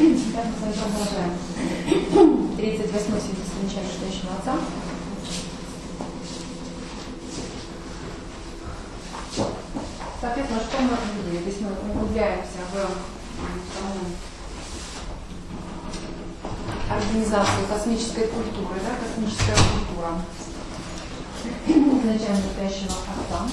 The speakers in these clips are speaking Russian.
Сейчас мы продолжаем. 38-й свидетельство замечания настоящего отца. Соответственно, что мы видели? То есть мы углубляемся в саму организацию космической культуры, да, космическая культура изначально настоящего отца,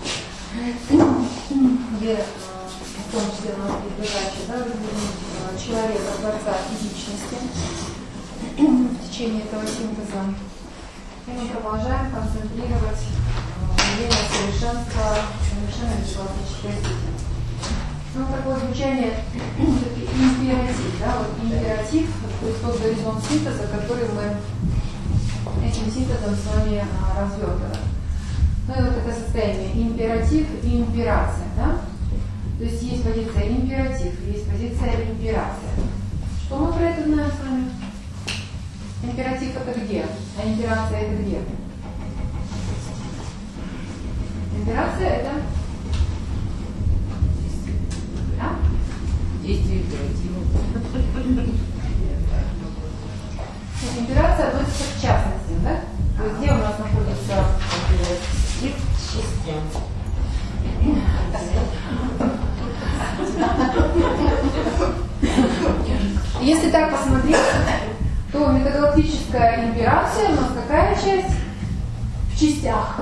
где в том числе у нас есть задача, да, разделить человека, творца и личности в течение этого синтеза. И мы продолжаем концентрировать влияние совершенства совершенно биологической сути. Ну, такое звучание императив, да, вот императив, то есть тот горизонт синтеза, который мы этим синтезом с вами развертываем. Ну и вот это состояние императив и имперация, да? То есть есть позиция императив, есть позиция имперация. Что мы про это знаем с вами? Императив это где? А имперация это где? Имперация это да? Действие императива. Имперация относится к частности, да? То есть где у нас находится И к частям. Если так посмотреть, то метагалактическая имперация у нас какая часть? В частях.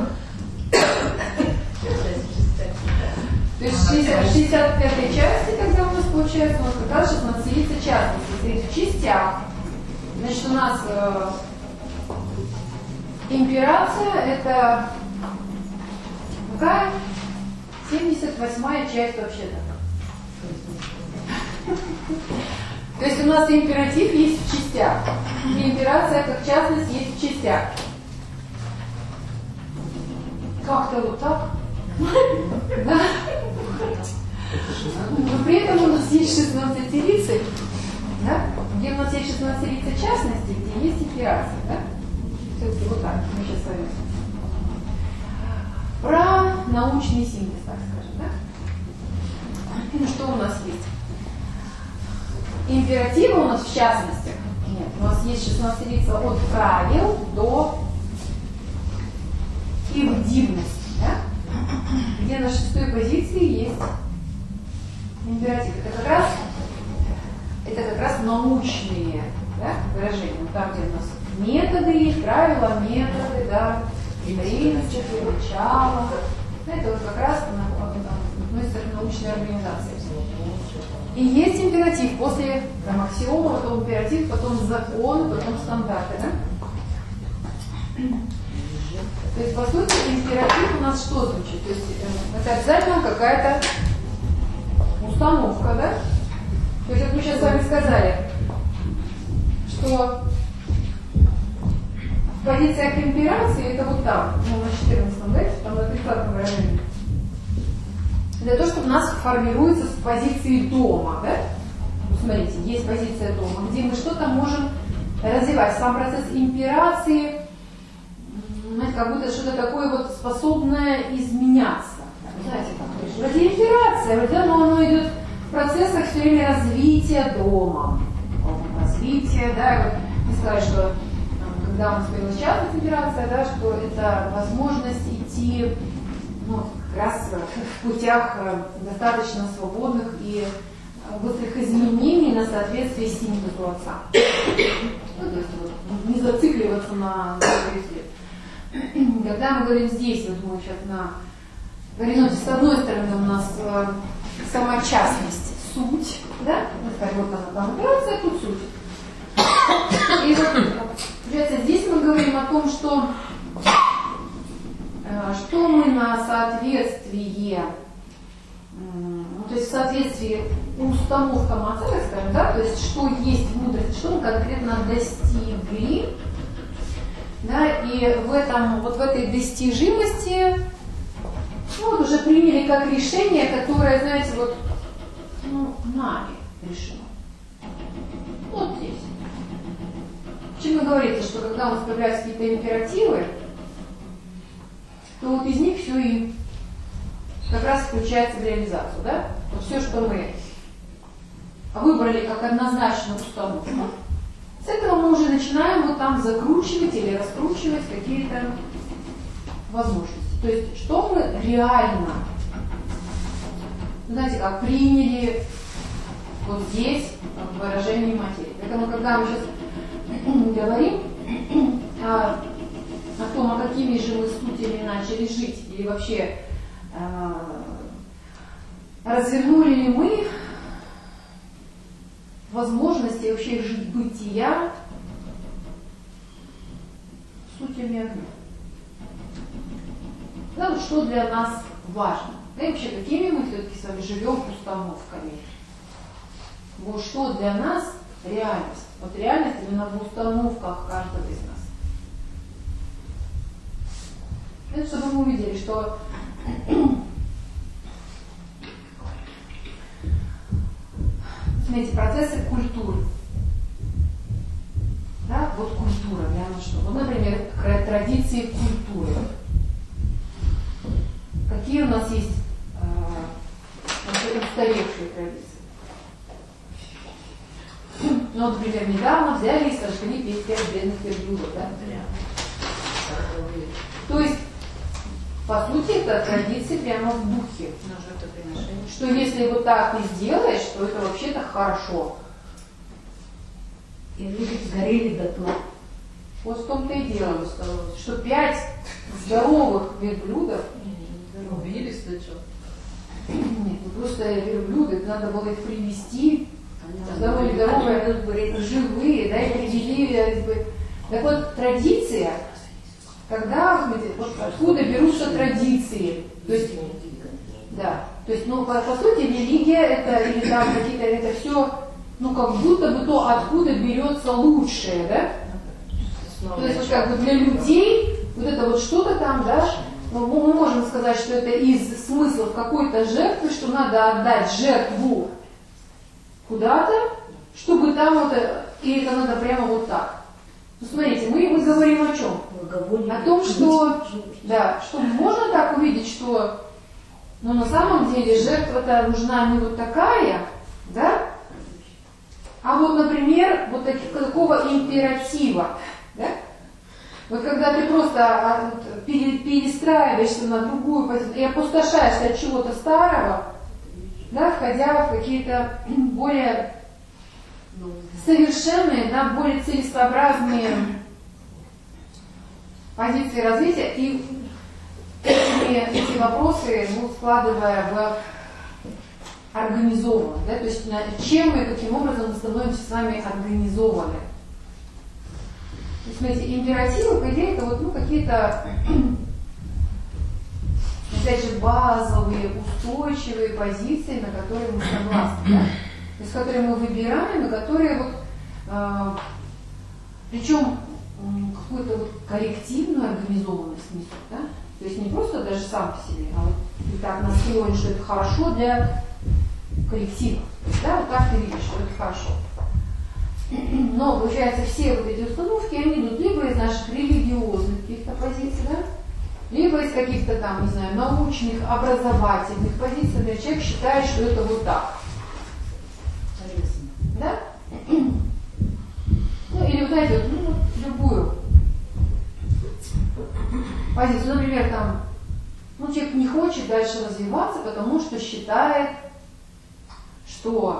То есть в 65-й части, когда у нас получается, у нас как раз 16 частностей. То есть в частях. Значит, у нас имперация это какая? 78-я часть вообще-то. То есть у нас императив есть в частях. И имперация как частность есть в частях. Как-то вот так. Да? Но при этом у нас есть 16 лицей, да? Где у нас есть 16 лицей частности, где есть имперация, да? Все-таки вот так, мы сейчас с вами. Про научный синтез, так скажем, да? Ну что у нас есть? Императивы у нас в частности. Нет, у нас есть 16 лица от правил до индивности, да? Где на 6-й позиции есть императив. Это как раз научные, да, выражения. Там, где у нас методы есть, правила, методы, да, принципы, начало. Это вот как раз относится к научной организации. И есть императив. После там, аксиома, потом императив, потом закон, потом стандарты. Да? То есть, по сути, императив у нас что звучит? То есть, это обязательно какая-то установка, да? То есть, как мы сейчас с вами сказали, что позиция к имперации это вот там, ну, на 14-м, да? Там на 30-м выражении. Для того, чтобы у нас формируется с позиции дома, да? Смотрите, есть позиция дома, где мы что-то можем развивать. Сам процесс имперации, знаете, как будто что-то такое вот способное изменяться. Знаете, как вроде имперация, вроде оно идет в процессах все время развития дома. Развитие, да, вот мы сказали, что когда у нас появилась частная имперация, да, что это возможность идти, ну, как раз в путях достаточно свободных и быстрых изменений на соответствие синтезу отца. Ну, то есть вот, не зацикливаться на свет. Когда мы говорим здесь, вот мы сейчас на горизонте, с одной стороны у нас сама частность, суть, да? Вот она там операция, тут суть. И вот, получается, здесь мы говорим о том, что мы на соответствие, то есть в соответствии установкам отца, так скажем, да, то есть что есть в мудрости, что мы конкретно достигли, да, и в этом, вот в этой достижимости, ну, вот уже приняли как решение, которое, знаете, вот, ну, нами решено. Вот здесь. Чем вы говорите, что когда у нас появляются какие-то императивы, то вот из них все и как раз включается в реализацию, да? Вот все, что мы выбрали как однозначную установку, с этого мы уже начинаем вот там закручивать или раскручивать какие-то возможности. То есть, что мы реально, знаете, как приняли вот здесь в выражении материи. Поэтому, когда мы сейчас говорим о том, а какими же мы сутями начали жить, или вообще развернули ли мы возможности вообще жить бытия сутями огня. Да, вот что для нас важно. Да и вообще, какими мы все-таки с вами живем установками. Вот что для нас реальность. Вот реальность именно в установках каждого из нас. Это чтобы мы увидели, что смотрите, процессы культуры. Да, вот культура, прямо что. Вот, например, традиции культуры. Какие у нас есть устаревшие традиции? Ну, например, недавно взяли и сожгли 55 бедных верблюдов, да? То есть, по сути, это традиции прямо в духе. Что если вот так ты сделаешь, то это вообще-то хорошо. И люди сгорели дотла. Вот в том-то и дело, что 5 здоровых верблюдов Убились, ты что? Нет, ну просто верблюды, надо было их привезти, здоровые, живые, да, и привели. Так вот, традиция, когда, смотрите, вот откуда берутся традиции, то есть, да, то есть, ну, по сути, религия это, или там какие-то, это все, ну, как будто бы то, откуда берется лучшее, да? То есть, вот как бы для людей, вот это вот что-то там, да, мы можем сказать, что это из смыслов какой-то жертвы, что надо отдать жертву куда-то, чтобы там вот, и это надо прямо вот так. Ну, смотрите, мы говорим о чем? О том, что, да, что можно так увидеть, что, ну, на самом деле жертва-то нужна не вот такая, да, а вот, например, вот такого императива, да? Вот когда ты просто перестраиваешься на другую позицию и опустошаешься от чего-то старого, да, входя в какие-то более совершенные, да, более целесообразные позиции развития, и эти вопросы, ну, складывая в организованно, да, то есть чем и каким образом мы становимся с вами организованы. То есть, смотрите, императивы, по идее, это вот, ну, какие-то, опять же, базовые, устойчивые позиции, на которые мы согласны, да? То есть, которые мы выбираем, и которые вот, причем какую-то вот коллективную организованность несут, да? То есть не просто даже сам по себе, а вот ты так настроен, что это хорошо для коллектива. Да, вот так ты видишь, что это хорошо. Но, получается, все вот эти установки, они идут либо из наших религиозных каких-то позиций, да, либо из каких-то там, не знаю, научных, образовательных позиций. Например, человек считает, что это вот так. Да? Ну, или вот знаете, ну, любую позицию. Например, там, ну, человек не хочет дальше развиваться, потому что считает, что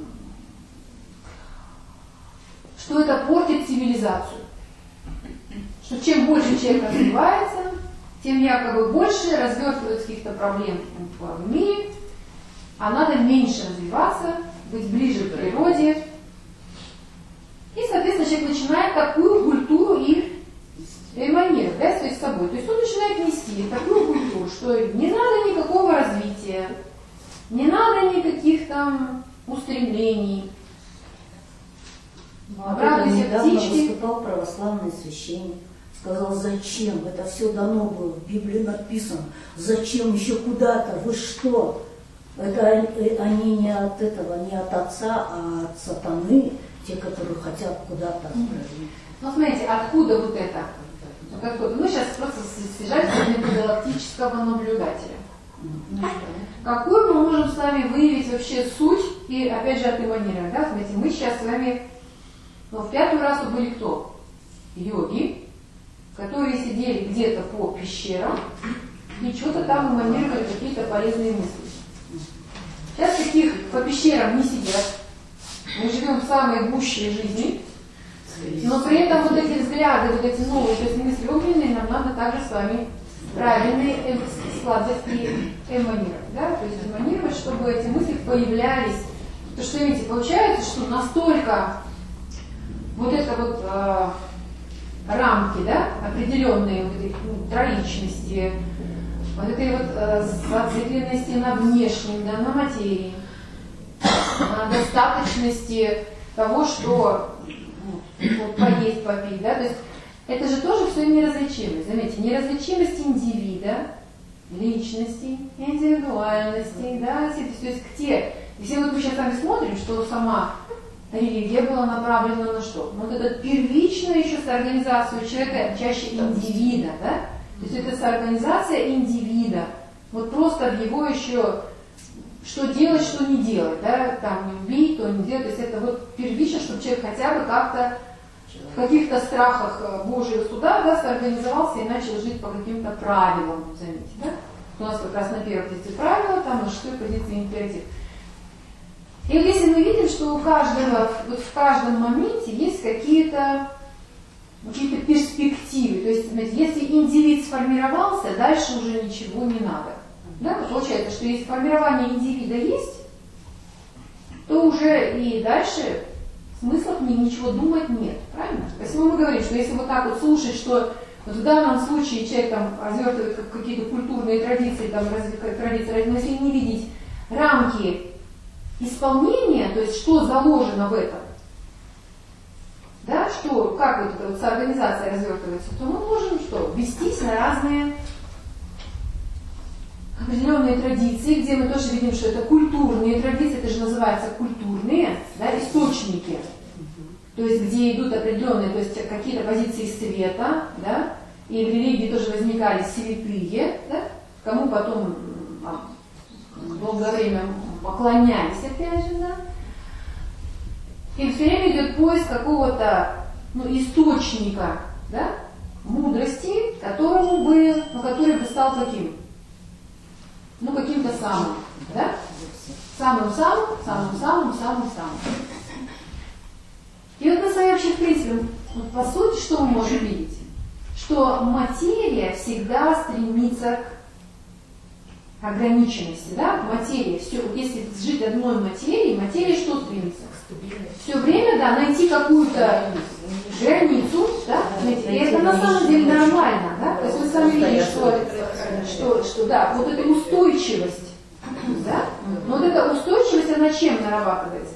это портит цивилизацию. Что чем больше человек развивается, тем якобы больше развертывается каких-то проблем в мире, а надо меньше развиваться, быть ближе к природе. И, соответственно, человек начинает такую культуру и эманировать, да, с собой. То есть он начинает нести такую культуру, что не надо никакого развития, не надо никаких там устремлений. Недавно выступал православный священник, сказал, зачем, это все дано было, в Библии написано, зачем еще куда-то, вы что? Это они не от этого, не от отца, а от сатаны, те, которые хотят куда-то. Ну, смотрите, откуда вот это? Мы сейчас просто свяжались с метогалактического наблюдателя. Какую мы можем с вами выявить вообще суть и опять же отэманировать? Да? Смотрите, мы сейчас с вами в 5-й раз были кто? Йоги, которые сидели где-то по пещерам и что-то там эманировали какие-то полезные мысли. Сейчас таких по пещерам не сидят. Мы живем в самой гуще жизни, но при этом вот эти взгляды, вот эти новые, то есть мысли огненные, нам надо также с вами правильные складывать и эманировать. Да? То есть эманировать, чтобы эти мысли появлялись. Потому что, видите, получается, что настолько вот это вот рамки, да, определенные вот эти троичности, вот этой вот зацикленности на внешнем, да, на материи, на достаточности того, что вот, поесть, попить, да, то есть это же тоже все неразличимость. Заметьте, неразличимость индивида, личности, индивидуальности, да, то есть если вот мы сейчас с вами смотрим, что сама религия была направлена на что? Вот это первичную еще соорганизацию человека, чаще индивида, да? То есть это соорганизация индивида, вот просто в его еще, что делать, что не делать, да, там не убить, то не делать, то есть это вот первично, чтобы человек хотя бы как-то в каких-то страхах Божьего суда, да, соорганизовался и начал жить по каким-то правилам, заметьте, да? У нас как раз на первой позиции правила, там на 6-й позиции императив. И вот если мы видим, что у каждого, вот в каждом моменте есть какие-то перспективы, то есть, знаете, если индивид сформировался, дальше уже ничего не надо. Да? Получается, что если формирование индивида есть, то уже и дальше смысла ничего думать нет, правильно? То есть мы говорим, что если вот так вот слушать, что вот в данном случае человек там развертывает какие-то культурные традиции, там, традиции, но если не видеть рамки исполнения, то есть что заложено в этом, да, что, как вот эта вот соорганизация развертывается, то мы можем что? Вестись на разные определенные традиции, где мы тоже видим, что это культурные традиции, это же называется культурные, да, источники, то есть где идут определенные, то есть какие-то позиции света, да, и в религии тоже возникали святые, да, кому потом долгое время поклонялись, опять же, да. И все время идет поиск какого-то источника, да, мудрости, который бы стал каким? Каким-то самым, да? Самым-самым. И вот мы с вами вообще, в принципе, вот по сути, что мы можем видеть? Что материя всегда стремится к ограниченности, да? Материя, все, если жить одной материей, материя что стремится? Все время, да, найти какую-то границу, да? И это на самом деле нормально, да? То есть мы с вами видим, что да, вот эта устойчивость, да? Но вот эта устойчивость, она чем нарабатывается?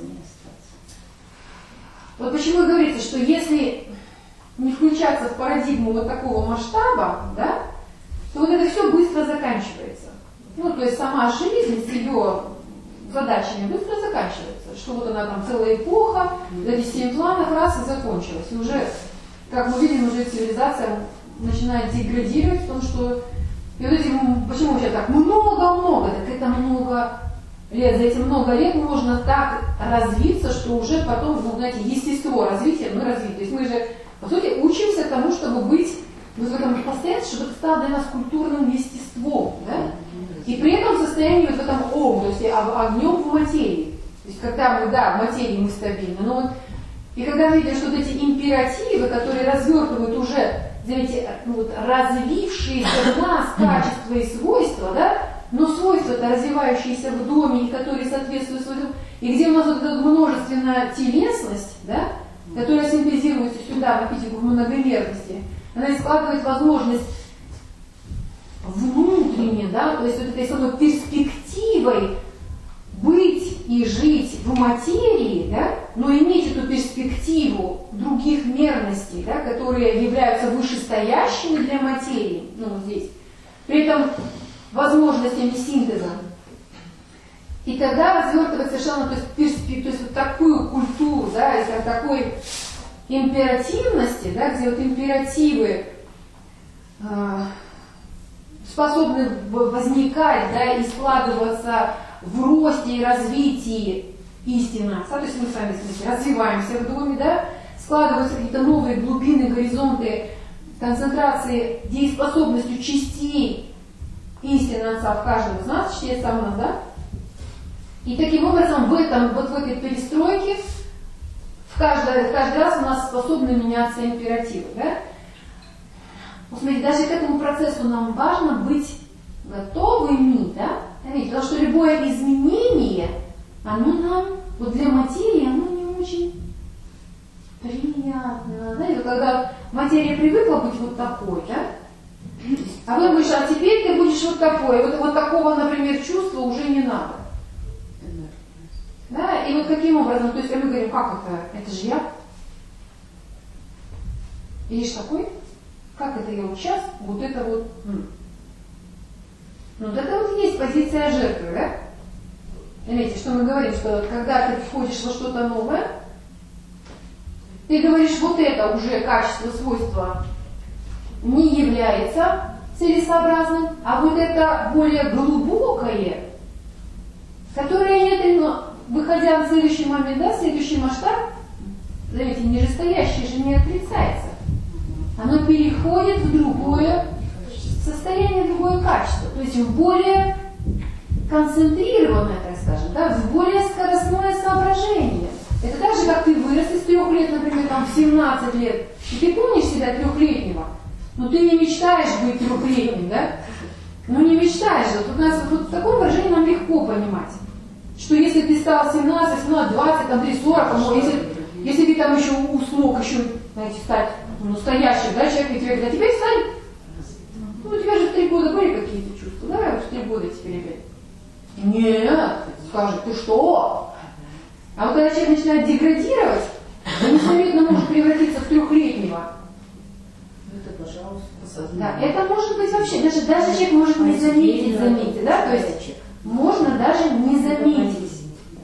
Вот почему говорится, что если не включаться в парадигму вот такого масштаба, да, то вот это все быстро заканчивается. То есть сама жизнь с ее задачами быстро заканчивается. Что вот она там целая эпоха, до 10 планов раз и закончилась. И уже, как мы видим, уже цивилизация начинает деградировать, потому что и вот этим, почему сейчас так много, так это много лет, за эти много лет можно так развиться, что уже потом, знаете, естество развития, развито. То есть мы же, по сути, учимся тому, чтобы быть в этом постоянстве, чтобы это стало для нас культурным естеством, да? И при этом в состоянии вот в этом области, огнем в материи. То есть когда мы, да, в материи мы стабильны, но и когда мы видим, что вот эти императивы, которые развертывают уже, знаете, развившиеся в нас качества и свойства, да, но свойства-то развивающиеся в доме, и которые соответствуют своему, и где у нас вот эта множественная телесность, да, которая синтезируется сюда, в эпитику многомерности, она складывает возможность внутренне, да, то есть вот этой самой перспективой быть и жить в материи, да, но иметь эту перспективу других мерностей, да, которые являются вышестоящими для материи, здесь, при этом возможностями синтеза. И тогда развертывать совершенно, то есть вот такую культуру, да, такой императивности, да, где вот императивы способны возникать, да, и складываться в росте и развитии истины. То есть мы с вами, в смысле, развиваемся в доме, да, складываются какие-то новые глубины, горизонты концентрации дееспособностью частей истины Отца в каждом из нас, частей Отца у нас, да? И таким образом в этой перестройке каждый раз у нас способны меняться императивы, да? Смотрите, даже к этому процессу нам важно быть готовыми, да? Потому что любое изменение, оно нам, вот для материи, оно не очень приятно. Знаете, когда материя привыкла быть вот такой, да? А вы думаешь, а теперь ты будешь вот такой. Вот такого, например, чувства уже не надо. Да? И вот каким образом, то есть мы говорим, как это? Это же я. Видишь такой? Как это я вот сейчас? Вот это вот. Ну, вот это вот есть позиция жертвы, да? Заметьте, что мы говорим, что когда ты входишь во что-то новое, ты говоришь, вот это уже качество, свойство не является целесообразным, а вот это более глубокое, которое нет, но выходя на следующий момент, да, следующий масштаб, заметьте, нижестоящее же не отрицается. Оно переходит в другое состояние, другое качество, то есть в более концентрированное, так скажем, да, в более скоростное соображение. Это так же, как ты вырос из 3 лет, например, там, в 17 лет, и ты помнишь себя 3-летнего, но ты не мечтаешь быть 3-летним, да? Ну не мечтаешь же. Вот у нас вот в таком выражении нам легко понимать, что если ты стал 17, 18, 20, там, 30, 40, если ты там еще смог еще, знаете, стать настоящим, да, человеком, и тебе говорят, а теперь стань, ну у тебя же в 3 года были какие-то чувства, да, вот в 3 года теперь опять. Нет, скажет, ты что? А вот когда человек начинает деградировать, он незаметно может превратиться в 3-летнего. Это, пожалуйста. Да, это может быть вообще, даже человек может не заметить, заметьте, да, то есть можно даже не заметить.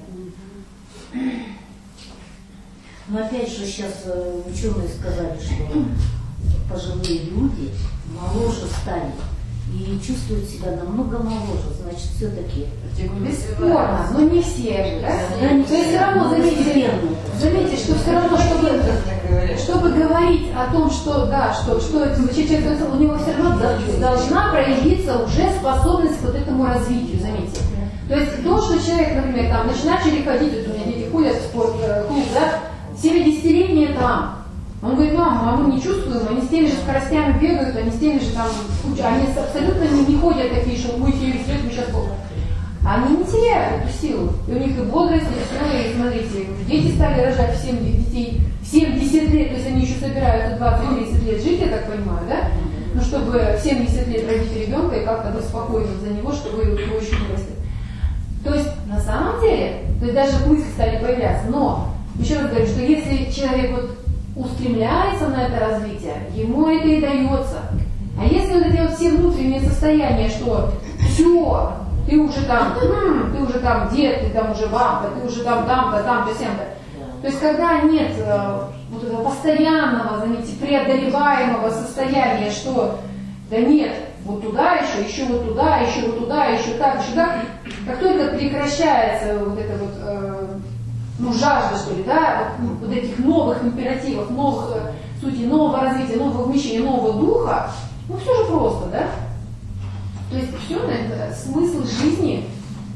Но опять же сейчас ученые сказали, что пожилые люди моложе стали и чувствуют себя намного моложе, значит, все-таки бесспорно, но не все же, да? То есть все равно заметьте, что все равно, чтобы говорить о том, что, да, что человек, у него все равно должна проявиться уже способность к вот этому развитию, заметьте. То есть то, что человек, например, там, начали ходить, вот у меня дети ходят в спортклуб, да, 70-летние там, он говорит, мама, мы не чувствуем, они с теми же скоростями бегают, они с теми же там, они абсолютно не ходят такие, что мы 70 лет, мы сейчас сколько. Они не теряют эту силу. И у них и бодрость, и все, и смотрите, дети стали рожать в 70 лет, то есть они еще собирают 20-30 лет жить, я так понимаю, да? Ну, чтобы в 70 лет родить ребенка и как-то быть спокойным за него, чтобы его еще вырасти. То есть, на самом деле, то есть даже мысли стали появляться, но, еще раз говорю, что если человек вот устремляется на это развитие, ему это и дается. А если вот эти вот все внутренние состояния, что все, ты уже там дед, ты там уже бабка, ты уже там-то, там-то, сям-то. То есть когда нет вот этого постоянного, заметьте, преодолеваемого состояния, что да нет, вот туда еще вот туда, еще вот туда, еще так, как только прекращается вот это вот жажда, что ли, да, вот этих новых императивов, новых сути, нового развития, нового вмещения, нового духа, ну все же просто, да? То есть все это смысл жизни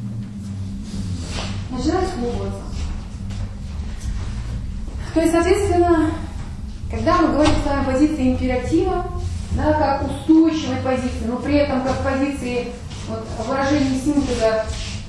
начинает схлопываться. То есть, соответственно, когда мы говорим с вами о позиции императива, да, как устойчивой позиции, но при этом как позиции вот, выражения синтеза,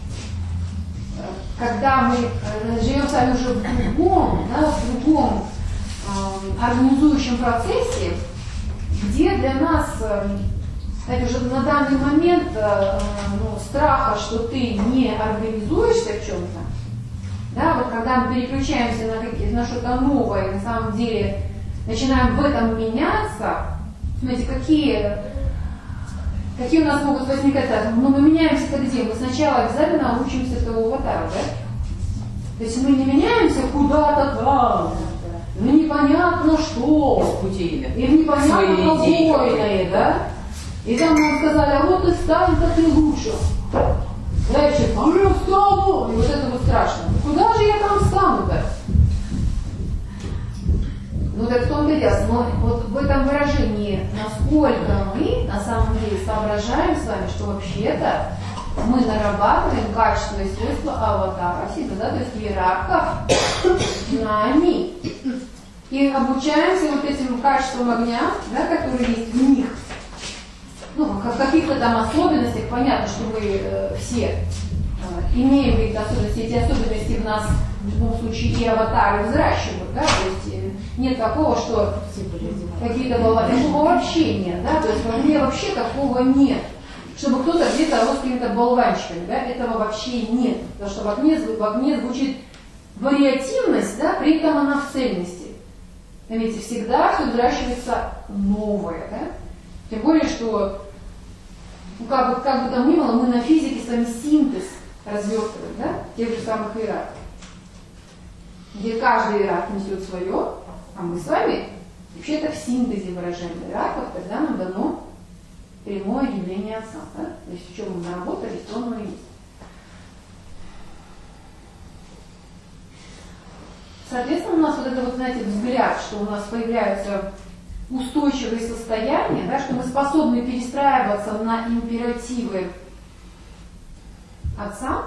когда мы живем с вами уже в другом организующем процессе, где для нас, кстати, уже на данный момент страха, что ты не организуешься в чем-то, да, вот когда мы переключаемся на что-то новое, на самом деле начинаем в этом меняться, смотрите, какие у нас могут возникать разные. Но мы меняемся-то где? Мы сначала обязательно учимся этого аватара, да? То есть мы не меняемся куда-то там, непонятно что, пути и непонятно какое, да? И там нам сказали, а вот и стань-ка ты лучше. Дальше, а я встану. И вот это вот страшно. Куда же я там встану-то? Ну так в том-то и дело. Но вот в этом выражении, насколько мы на самом деле соображаем с вами, что вообще-то мы нарабатываем качества и свойства аватара себя, да, то есть иерархов нами. И обучаемся вот этим качествам огня, да, которые есть в них. Ну, в каких-то там особенностях, понятно, что мы все имеем какие-то особенности, эти особенности в нас в любом случае и аватары взращивают, да, то есть нет такого, что какие-то такого вообще нет, да, то есть во мне вообще такого нет, чтобы кто-то где-то рос какими-то болванчиками, да, этого вообще нет, потому что в огне звучит вариативность, да, при этом она в цельности. Видите, всегда все взращивается новое, да? Тем более, что, ну, как бы там ни было, мы на физике с вами синтез развертываем, да, тех же самых иерархов, где каждый иерарх несет свое, а мы с вами вообще-то в синтезе выражаем иерархов, тогда нам дано прямое явление Отца, да? То есть в чем мы наработали, то оно и есть. Соответственно, у нас вот это вот, знаете, взгляд, что у нас появляются устойчивые состояния, да, что мы способны перестраиваться на императивы Отца,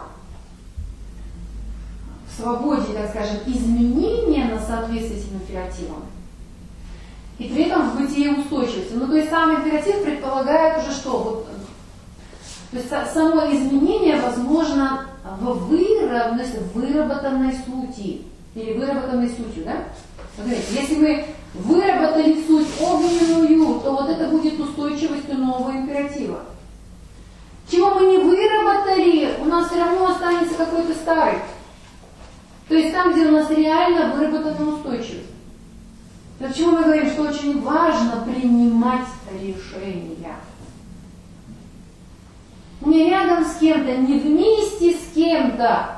в свободе, так скажем, изменения на соответствие этим императивам, и при этом в бытие устойчивости. Ну, то есть сам императив предполагает уже что? Вот, то есть само изменение возможно в выработанной сути. Или выработанной сутью, да? Смотрите, если мы выработали суть огненную, то вот это будет устойчивостью нового императива. Чего мы не выработали, у нас все равно останется какой-то старый. То есть там, где у нас реально выработана устойчивость. То почему мы говорим, что очень важно принимать решения. Не рядом с кем-то, не вместе с кем-то,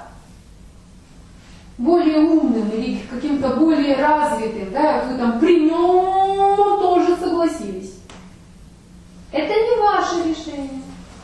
более умным или каким-то более развитым, да, вы там при нем тоже согласились. Это не ваше решение.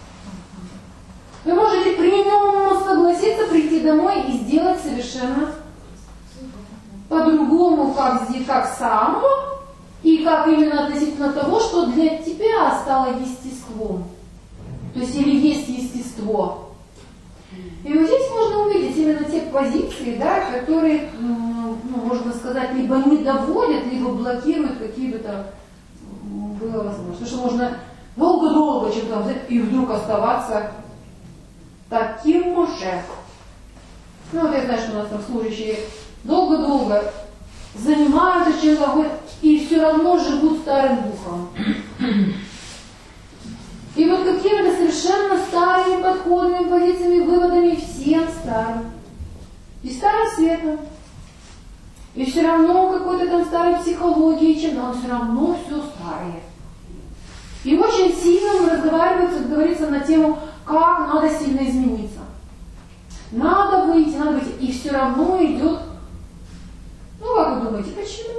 Вы можете при нем согласиться, прийти домой и сделать совершенно по-другому, как сам, и как именно относительно того, что для тебя стало естеством. То есть или есть естество. И вот здесь можно увидеть именно те позиции, да, которые, ну, можно сказать, либо не доводят, либо блокируют какие бы то было возможно. Потому что можно долго-долго чем-то взять и вдруг оставаться таким же. Ну вот я знаю, что у нас там служащие долго-долго занимаются чем-то и все равно живут старым духом. И вот какими-то совершенно старыми подходами, позициями, выводами всем старым. И старым светом. И все равно какой-то там старой психологии, чем-то, все равно все старое. И очень сильно разговаривается, как говорится, на тему, как надо сильно измениться. Надо выйти. И все равно идет. Ну, как вы думаете, почему?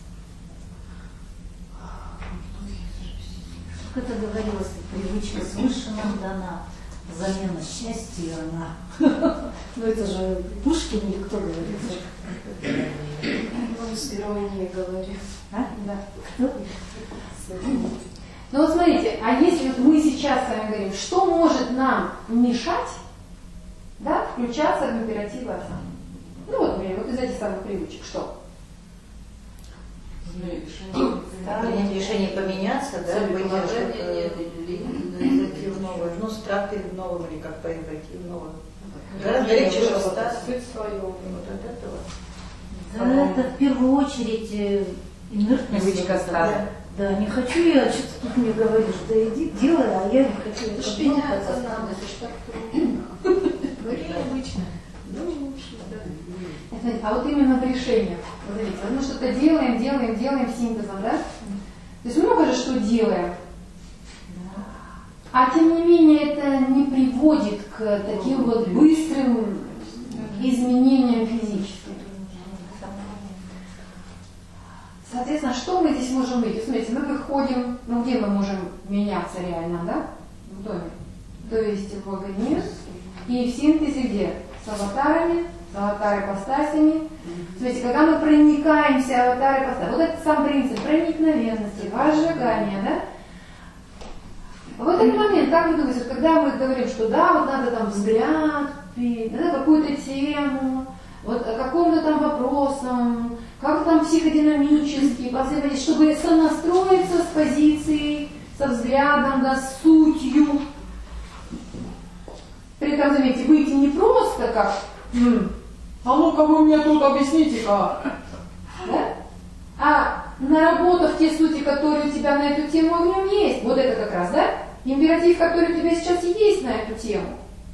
Как это говорилось, привычка свыше нам дана, замена счастья она. Ну это же Пушкин или кто говорит? Ну, с героиней говорю. А? Да. Кто? Ну вот смотрите, а если вот мы сейчас с вами говорим, что может нам мешать, да, включаться в императивы Отца? Ну вот, например, вот из этих самых привычек, что? Принять решение поменяться, да, зайти в новое, ну, страты в новом или как произойти в новое. Гораздо легче же остаться. Вот от этого. Да, это в первую очередь инертность. Привычка старая. Да, не хочу я, что ты тут мне говоришь, да иди, делай, а я не хочу. Это ж меняться надо, это ж так трудно. Говори обычно. А вот именно в решениях, смотрите, мы что-то делаем синтезом, да? То есть много же что делаем. А тем не менее это не приводит к таким вот быстрым изменениям физическим. Соответственно, что мы здесь можем видеть? Смотрите, мы выходим, ну где мы можем меняться реально, да? В доме. То есть в огне и в синтезе где? С аватарами, с аватар-ипостасями. Смотрите, когда мы проникаемся в аватар-ипостась, вот этот сам принцип проникновенности, возжигания, да? В этот момент, как вы думаете, когда мы говорим, что да, вот надо там взгляд, да, какую-то тему, вот какому-то там вопросом, как там психодинамически, последовательно, чтобы сонастроиться с позицией, со взглядом, да, с сутью. При этом, заметьте, выйти не просто как «А ну-ка вы мне тут объясните-ка», да? А наработав те сути, которые у тебя на эту тему в нем есть, вот это как раз, да? Императив, который у тебя сейчас есть на эту тему.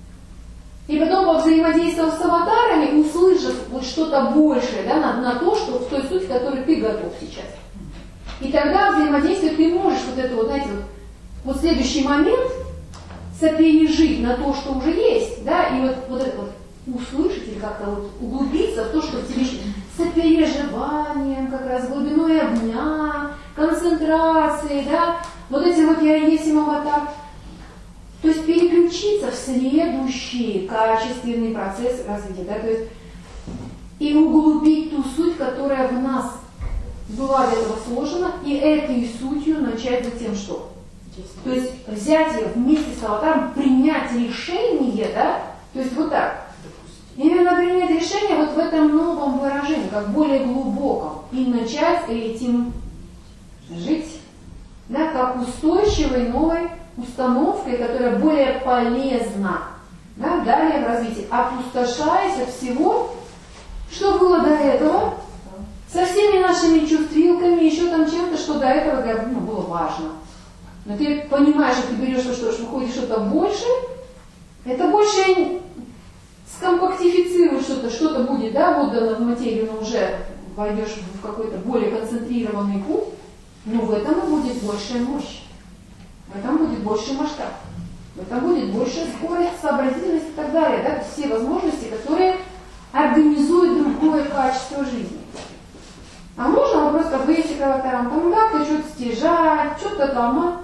И потом, повзаимодействовав с аватарами, услышав вот что-то большее, да, на то, что в той сути, которой ты готов сейчас. И тогда взаимодействие ты можешь вот это вот, знаете, вот следующий момент сопережить на то, что уже есть, да, и вот это вот услышать или как-то вот углубиться в то, что в тебе сопереживанием, как раз глубиной огня, концентрацией, да, вот этим вот я и есть аватар. То есть переключиться в следующий качественный процесс развития, да, то есть и углубить ту суть, которая в нас была для этого сложена, и этой сутью начать затем что? То есть взять ее вместе с аватаром, принять решение, да, то есть вот так. Именно принять решение вот в этом новом выражении, как более глубоком, и начать этим жить, да, как устойчивой новой установкой, которая более полезна, да, далее в развитии, опустошаясь от всего, что было до этого, со всеми нашими чувствилками, еще там чем-то, что до этого было важно. Но ты понимаешь, что ты берешь что выходит что-то больше, это больше скомпактифицирует что-то будет, да, отдано в материю, но уже войдешь в какой-то более концентрированный путь, но в этом и будет большая мощь. В этом будет больше масштаб, в этом будет больше скорость, сообразительность и так далее. Да? Все возможности, которые организуют другое качество жизни. А можно вопрос, как выйти к аватарам, там как-то что-то стяжать, что-то там,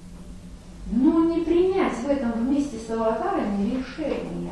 но не принять в этом вместе с аватарами решения.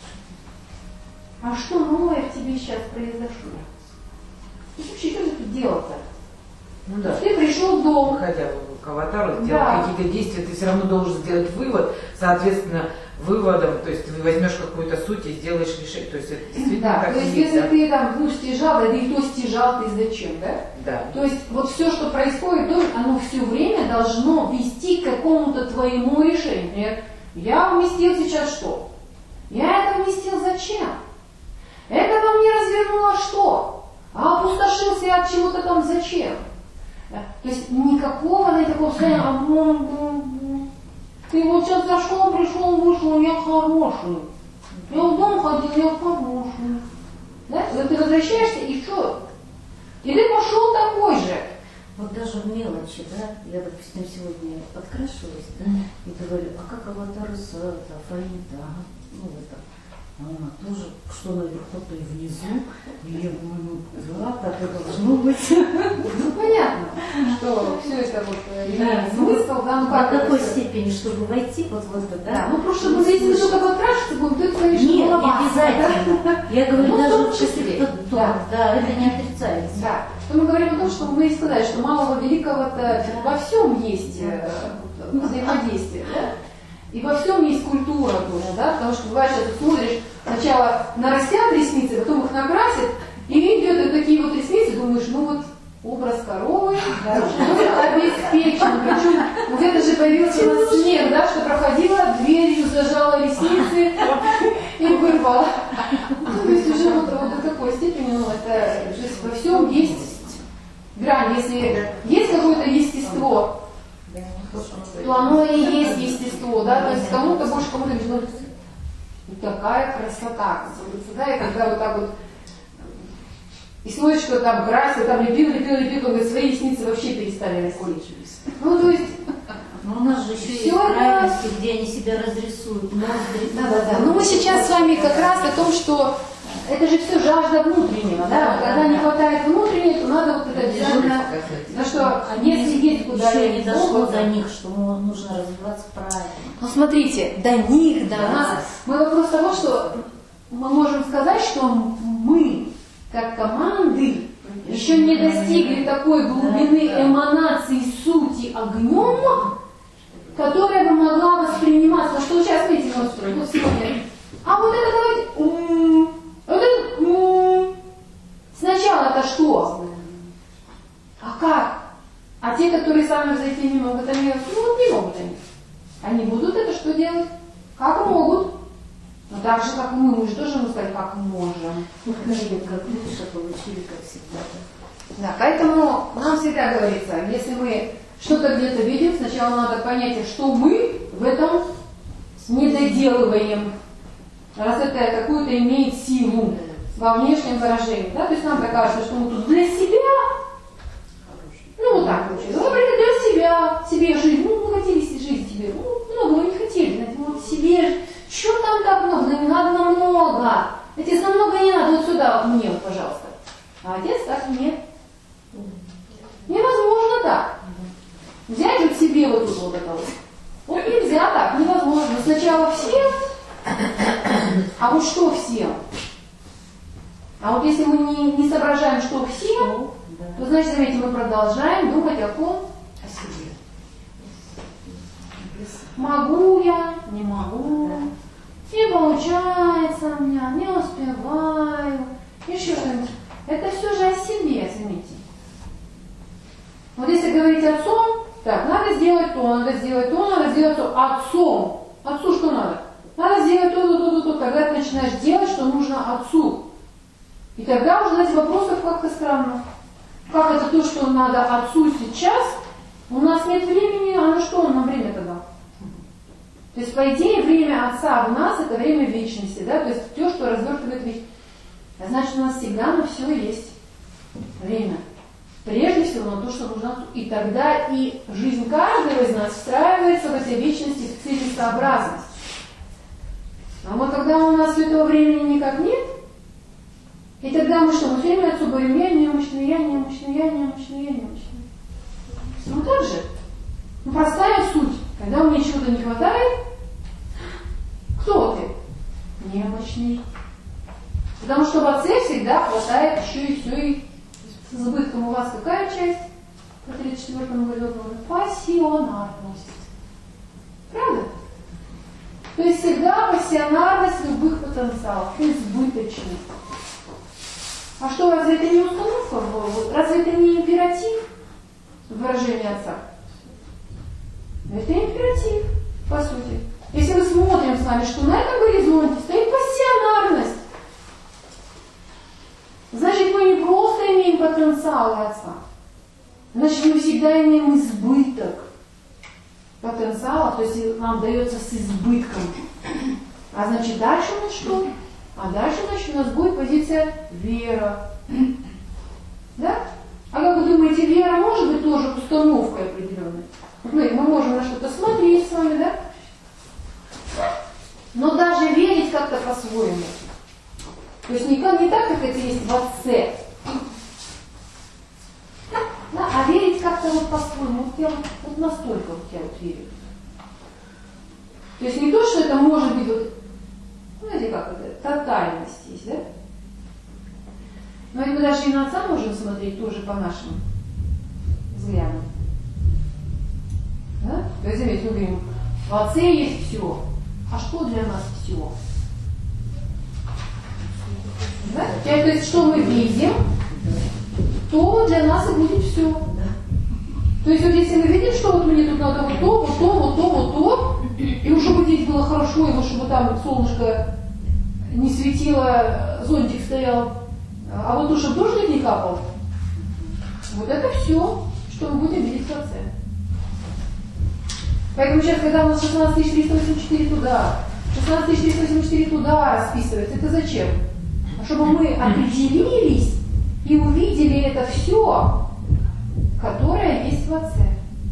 А что новое в тебе сейчас произошло? Ты вообще что тут делал-то? Ну да. Ты пришел в дом. Хотя бы к аватару сделать какие-то действия, ты все равно должен сделать вывод, соответственно, выводом, то есть ты возьмешь какую-то суть и сделаешь решение. То есть это действительно да, как то есть есть, если да? ты там стяжал, да и то стяжал ты зачем, да? Да. То есть вот все, что происходит, оно все время должно вести к какому-то твоему решению. Например, я вместил сейчас что? Я это вместил зачем? Это во мне развернуло что? А опустошился я от чего-то там зачем? Да? То есть никакого такого состояния, ты вот сейчас зашел, пришел, вышел, я хороший. Я в дом ходил, я хороший. Да? Вот ты возвращаешься и что? И ты пошел такой же. Вот даже в мелочи, да, я, допустим, сегодня подкрашиваюсь, да, и говорю, а как аватар с Фаида, ну это, а она тоже, что наверху, то и внизу, и я думаю, да, так и должно быть. Ну понятно, что все это вот имеет смысл, да, ну как до какой это степени, чтобы войти вот в это, да? да, ну просто мы если мы только подкрашиваться будем, то это, конечно, Нет, не маловато, обязательно. да? Я говорю, Ну, в даже том в числе, каких-то да, это не отрицается. Да. То мы говорим о том, что мы и сказали, что малого великого-то во всем есть взаимодействие, да? И во всем есть культура тоже, да? Потому что бывает, что ты смотришь, сначала нарастят ресницы, потом их накрасят, и идет вот такие вот ресницы, думаешь, ну вот образ коровы, да, обеспечен. Причем где-то же появился у нас снег, да, что проходила, дверью зажала ресницы и вырвала. Ну, то есть уже вот до какой степени, ну, это, то есть во всем есть грань. Если есть какое-то естество, то оно и есть естество, да, то есть кому-то больше, кому-то меньше. Ну, такая красота, да, и когда вот так вот и смотришь, что там красил, там лепил, он говорит, свои ресницы вообще перестали расти. Ну, то есть... Но у нас же еще есть Всё это- крайности, где они себя разрисуют, ноздри. Да. Ну, мы сейчас с вами как раз о том, что это же все жажда внутреннего, да? Когда не хватает внутреннего, то надо вот это обязательно еще не дошло образом. до них, что нужно развиваться правильно. Ну смотрите, до них, до Да. нас. Мы вопрос того, что мы можем сказать, что мы, как команды, еще не достигли такой глубины эманации сути огнем, которая бы могла восприниматься. Потому что сейчас, видите, вот сегодня. А вот это давайте. Вот это. Сначала это что? А как? А те, которые сами зайти не могут, они, ну вот не могут они. Они будут это что делать? Как могут? Но так же, как мы же тоже можем сказать, как можем. Как лучше получили, как всегда. Да, поэтому нам всегда говорится, если мы что-то где-то видим, сначала надо понять, что мы в этом не доделываем, раз это какую-то имеет силу во внешнем выражении. Да? То есть нам кажется, что мы тут для себя, ну вот так получилось. Мы для себя, себе жизнь, ну мы хотели жизнь себе, ну много мы не хотели, знаете, вот себе, что там так много, да не надо намного, отец, намного не надо, вот сюда, вот мне, вот, пожалуйста. А отец так нет. Невозможно так. Взять же к себе вот тут вот это вот. Вот нельзя так, невозможно. Сначала всем, а вот что всем? А вот если мы не соображаем, что всем, то значит, заметьте, мы продолжаем думать о ком? О себе. Могу я, не могу, не получается у меня, не успеваю, еще что-нибудь. Это все же о себе, заметьте. Вот если говорить отцом, так, надо сделать то, надо сделать то, надо сделать то. Отцом. Отцу что надо? Надо сделать то. Тогда ты начинаешь делать, что нужно отцу. И тогда уже задать вопросов как-то странно. Как это то, что надо отцу сейчас? У нас нет времени, а на что он нам время тогда? То есть, по идее, время отца в нас это время вечности, да? То есть, то, что развертывает вечность. А значит, у нас всегда на все есть время. Прежде всего на то, что нужно отцу. И тогда и жизнь каждого из нас встраивается в этой вечности в целесообразность. А вот когда у нас этого времени никак нет, и тогда мы что? Мы все время отцу говорим, я немощный, я немощный, я немощный, я немощный. Ну так же. Ну простая суть. Когда мне чего-то не хватает, кто ты? Немощный. Потому что в отце всегда хватает еще и все, и с избытком у вас какая часть? По 34-му году пассионарность. Правда? То есть всегда пассионарность любых потенциалов, избыточность. А что, разве это не установка? Разве это не императив в выражении отца? Это императив, по сути. Если мы смотрим с вами, что на этом горизонте стоит пассионарность, значит, мы не просто имеем потенциал отца, значит, мы всегда имеем избыток потенциала, то есть нам дается с избытком. А значит, дальше у нас что? А дальше, значит, у нас будет позиция вера. Да? А как вы думаете, вера может быть тоже установкой определенной? Мы можем на что-то смотреть с вами, да? Но даже верить как-то по-своему. То есть не так, как это есть в отце. Да, а верить как-то вот по-своему. Вот я вот настолько вот я вот верю. То есть не то, что это может быть вот, знаете, как это, тотальность есть, да? Но ведь мы даже и на отца можем смотреть тоже по нашим взглядам. Да? То есть, заметьте, мы говорим, в отце есть все. А что для нас все? Да? То есть, что мы видим, то для нас и будет все. То есть, вот если мы видим, что вот мне тут надо вот то, вот то, вот то, вот то, и уж чтобы здесь было хорошо, и вот чтобы там солнышко не светило, зонтик стоял, а вот уж чтобы дождик не капал, вот это все, что мы будем видеть в отце. Поэтому сейчас, когда у нас 16384 туда, 16384 туда расписывается, это зачем? Чтобы мы определились и увидели это все, которое есть в отце.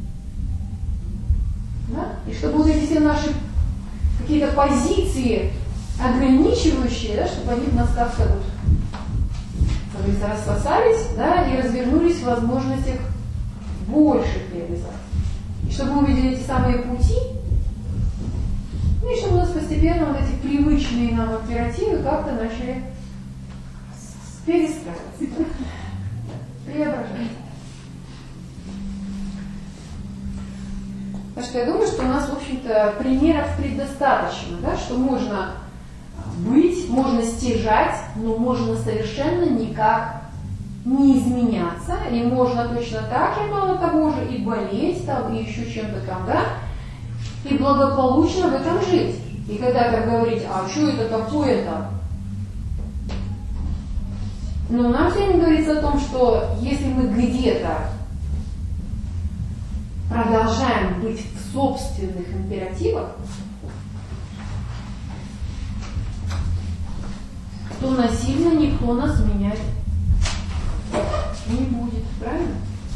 Да? И чтобы вот эти все наши какие-то позиции ограничивающие, да, чтобы они в нас как-то вот рассосались, да, и развернулись в возможностях больших реализаций. И чтобы мы увидели эти самые пути, ну и чтобы у нас постепенно вот эти привычные нам императивы как-то начали перестраиваться, преображаться. Потому что я думаю, что у нас, в общем-то, примеров предостаточно, да, что можно быть, можно стяжать, но можно совершенно никак не изменяться, и можно точно так же, мало того же, и болеть там, и еще чем-то там, да, и благополучно в этом жить. И когда так говорить, а что это такое-то? Но нам все время говорится о том, что если мы где-то продолжаем быть в собственных императивах, то насильно никто нас менять не будет, правильно?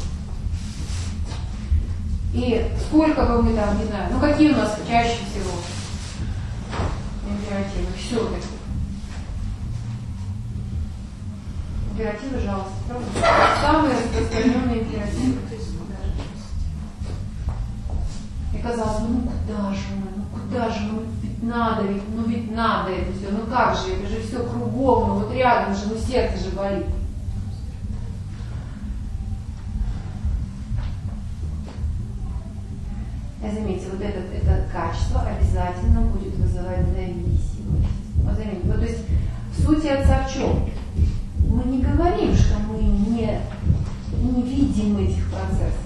И сколько бы мы там, не знаю, ну какие у нас чаще всего императивы, все-таки. Императивы жалости, правда? Самые распространенные императивы. И казалось бы, ну куда же, ну ведь надо, ведь надо это все, ну как же, это же все кругом, ну вот рядом же, ну сердце же болит. Заметьте, вот это качество обязательно будет вызывать зависимость. Вот заметьте, вот, то есть в сути отца в чем? Мы не говорим, что мы не видим этих процессов,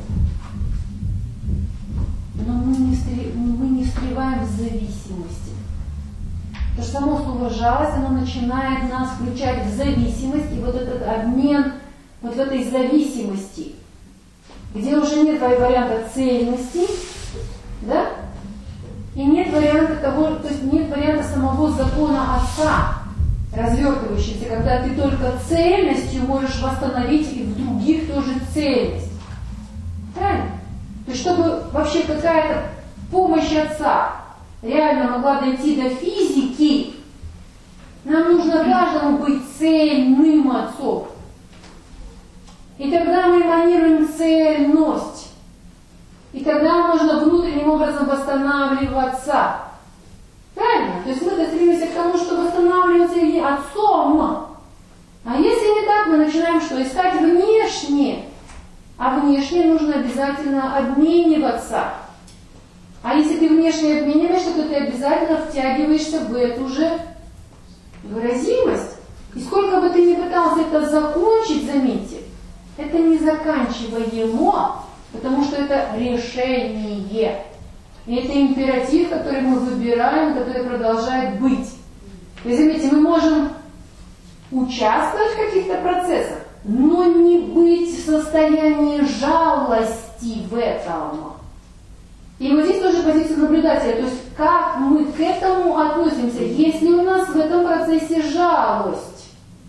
но мы не встреваем в зависимости. Потому что само слово жалость, оно начинает нас включать в зависимость, и вот этот обмен вот в этой зависимости, где уже нет варианта цельности, да? И нет варианта того, то есть нет варианта самого закона отца, развертывающегося, когда ты только цельностью можешь восстановить и в других тоже цельность. Правильно? То есть чтобы вообще какая-то помощь отца реально могла дойти до физики, нам нужно каждому быть цельным отцом. И тогда мы эманируем цельность. И тогда можно внутренним образом восстанавливаться. Правильно? То есть мы стремимся к тому, что восстанавливаться отцом. А если не так, мы начинаем что? Искать внешне. А внешне нужно обязательно обмениваться. А если ты внешне обмениваешься, то ты обязательно втягиваешься в эту же выразимость. И сколько бы ты ни пытался это закончить, заметьте, это не заканчиваемо. Потому что это решение. И это императив, который мы выбираем, который продолжает быть. То есть, заметьте, мы можем участвовать в каких-то процессах, но не быть в состоянии жалости в этом. И вот здесь тоже позиция наблюдателя. То есть, как мы к этому относимся, если у нас в этом процессе жалость.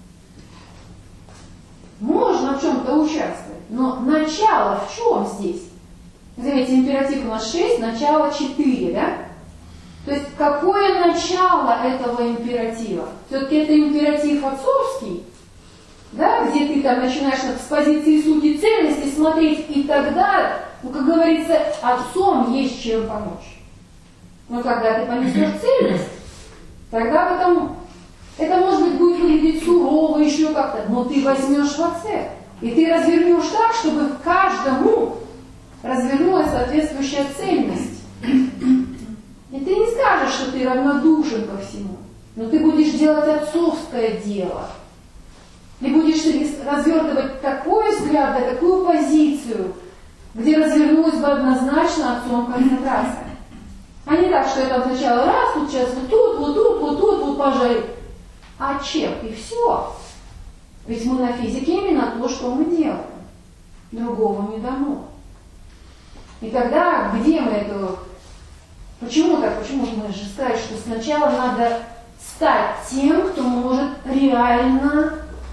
Можно в чем-то участвовать. Но начало в чем здесь? Заметьте, императив у нас 6, начало 4, да? То есть какое начало этого императива? Все-таки это императив отцовский, да? Где ты там начинаешь с позиции сути ценности смотреть, и тогда, ну, как говорится, отцом есть чем помочь. Но когда ты понесешь ценность, тогда потом это, может быть, будет выглядеть сурово, еще как-то, но ты возьмешь в отце. И ты развернешь так, чтобы каждому развернулась соответствующая цельность. И ты не скажешь, что ты равнодушен ко всему, но ты будешь делать отцовское дело. Ты будешь развертывать такой взгляд, такую позицию, где развернулась бы однозначно отцом концентрация. А не так, что это сначала раз, тут сейчас вот тут, вот пожалуй. А чем? И все. Ведь мы на физике именно то, что мы делаем. Другого не дано. И тогда, где мы это... Почему так? Почему мы же сказали, что сначала надо стать тем, кто может реально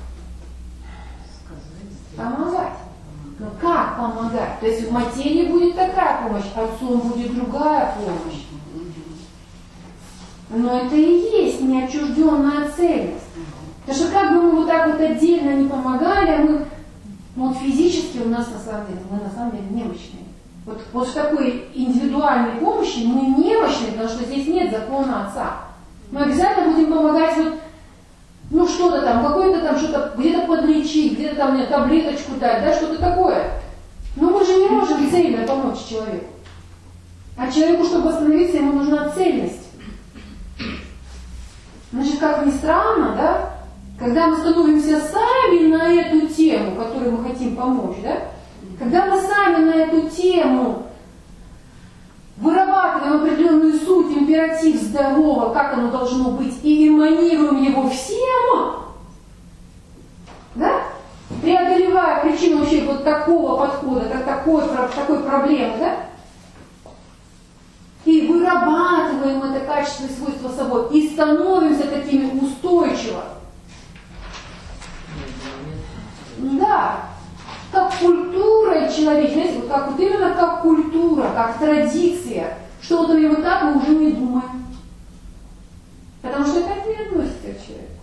помогать. Но как помогать? То есть в материи будет такая помощь, отцом будет другая помощь. Но это и есть неотчужденная цельность. Потому что как бы мы вот так вот отдельно не помогали, мы Но вот физически у нас на самом деле, мы на самом деле немощные. Вот в такой индивидуальной помощи мы немощные, потому что здесь нет закона отца. Мы обязательно будем помогать вот, ну что-то там, какое-то там что-то, где-то подлечить, где-то там мне таблеточку дать, да, что-то такое. Но мы же не можем цельно помочь человеку. А человеку, чтобы восстановиться, ему нужна цельность. Значит, как ни странно, да, когда мы становимся сами на эту тему, которой мы хотим помочь, да, когда мы сами на эту тему вырабатываем определенную суть, императив здорового, как оно должно быть, и эманируем его всем, да, преодолевая причину вообще вот такого подхода, такой проблемы, да, и вырабатываем это качество и свойство собой, и становимся такими устойчиво. Да, как культура человека, знаете, вот как вот именно как культура, как традиция, что вот мы вот так мы уже не думаем. Потому что это не относится к человеку.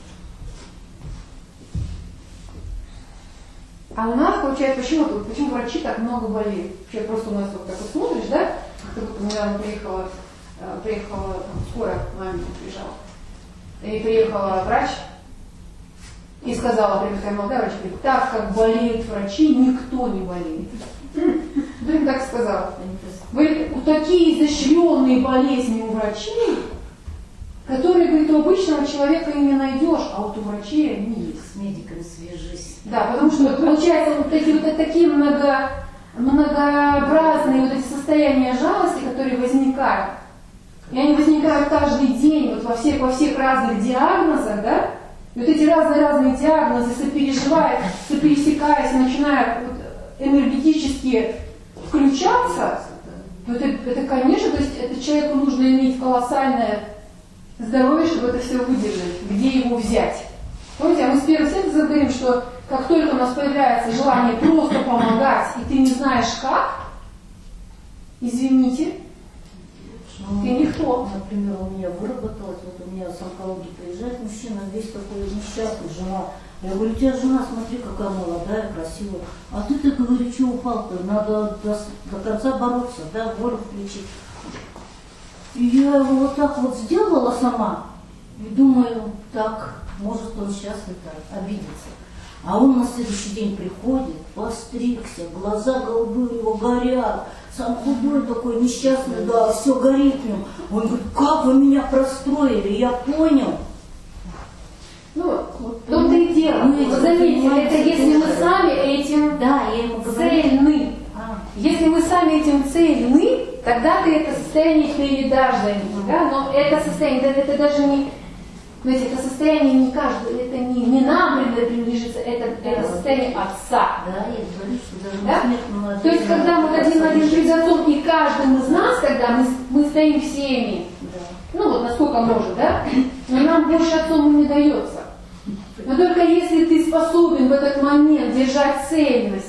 А у нас получается, почему врачи так много болеют? Вообще просто у нас вот так вот смотришь, да? Как будто недавно приехала там, скорая, маме приезжала. И приехала врач и сказала, такая молодая врач, говорит, так как болеют врачи, никто не болеет. Вдруг так сказала. Говорит, такие изощренные болезни у врачей, которые, говорит, у обычного человека и не найдешь, а вот у врачей они есть. С медиками свяжись. Да, потому что получается вот такие многообразные вот эти состояния жалости, которые возникают. И они возникают каждый день вот во всех разных диагнозах, да? И вот эти разные диагнозы, сопересекаясь, начинают вот энергетически включаться, то это, конечно, то есть это человеку нужно иметь колоссальное здоровье, чтобы это все выдержать. Где его взять? Помните, мы с первой синтеза говорим, что как только у нас появляется желание просто помогать, и ты не знаешь как, извините, ты никто. Например, у меня выработалось, вот у меня с онкологией приезжает мужчина, весь такой несчастный, жена. Я говорю, у тебя жена, смотри, какая молодая, красивая. А ты говоришь, что упал-то? Надо до конца бороться, да, волю включить. И я его вот так вот сделала сама. И думаю, так, может он сейчас это обидится. А он на следующий день приходит, постригся, глаза голубые у него горят, сам худой такой, несчастный, да, все горит в нем. Он говорит, как вы меня простроили, я понял. Ну, вот то-то и дело. Вы заметили, это если мы сами этим цельны. Если мы сами этим цельны, тогда ты это состояние передашь за них. Да? Но это состояние, это даже не... Знаете, это состояние не каждый, это не нам принадлежит, это состояние отца. Да, я говорю, что даже да? нет, то есть, когда мы один на один перед отцом, и каждым из нас, когда мы стоим всеми, да. ну вот насколько может, да, но нам больше отцом не дается. Но только если ты способен в этот момент держать цельность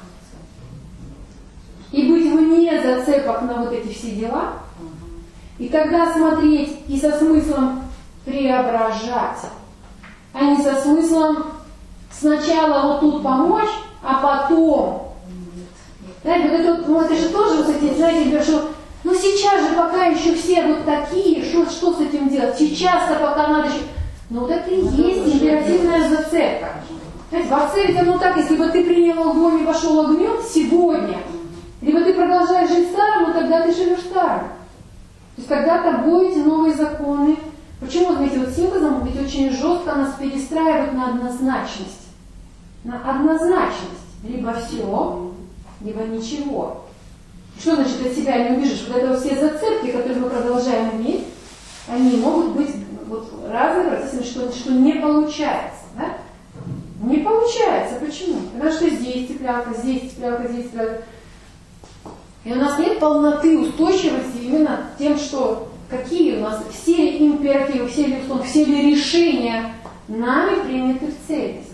и быть вне зацепок на вот эти все дела, и тогда смотреть и со смыслом преображать, а не со смыслом сначала вот тут помочь, а потом. Знаете, вот это, ну, это же тоже, вот эти, знаете, что, ну сейчас же пока еще все вот такие, что с этим делать? Сейчас-то пока надо еще... Ну вот это и есть императивная зацепка. Знаете, в отце ведь оно так, если бы ты принял огонь и пошел огнем сегодня, либо ты продолжаешь жить старым, тогда ты живешь старым. То есть когда-то будете новые законы. Почему, знаете, вот синтезом ведь очень жестко нас перестраивают на однозначность. На однозначность. Либо все, либо ничего. Что значит от себя не убежишь? Вот это вот все зацепки, которые мы продолжаем иметь, они могут быть вот разные процессы, что не получается. Да? Не получается. Почему? Потому что здесь цеплялка, здесь цеплялка, здесь цеплялка. И у нас нет полноты, устойчивости именно тем, что какие у нас все ли императивы, все ли установки, все ли решения нами приняты в целости.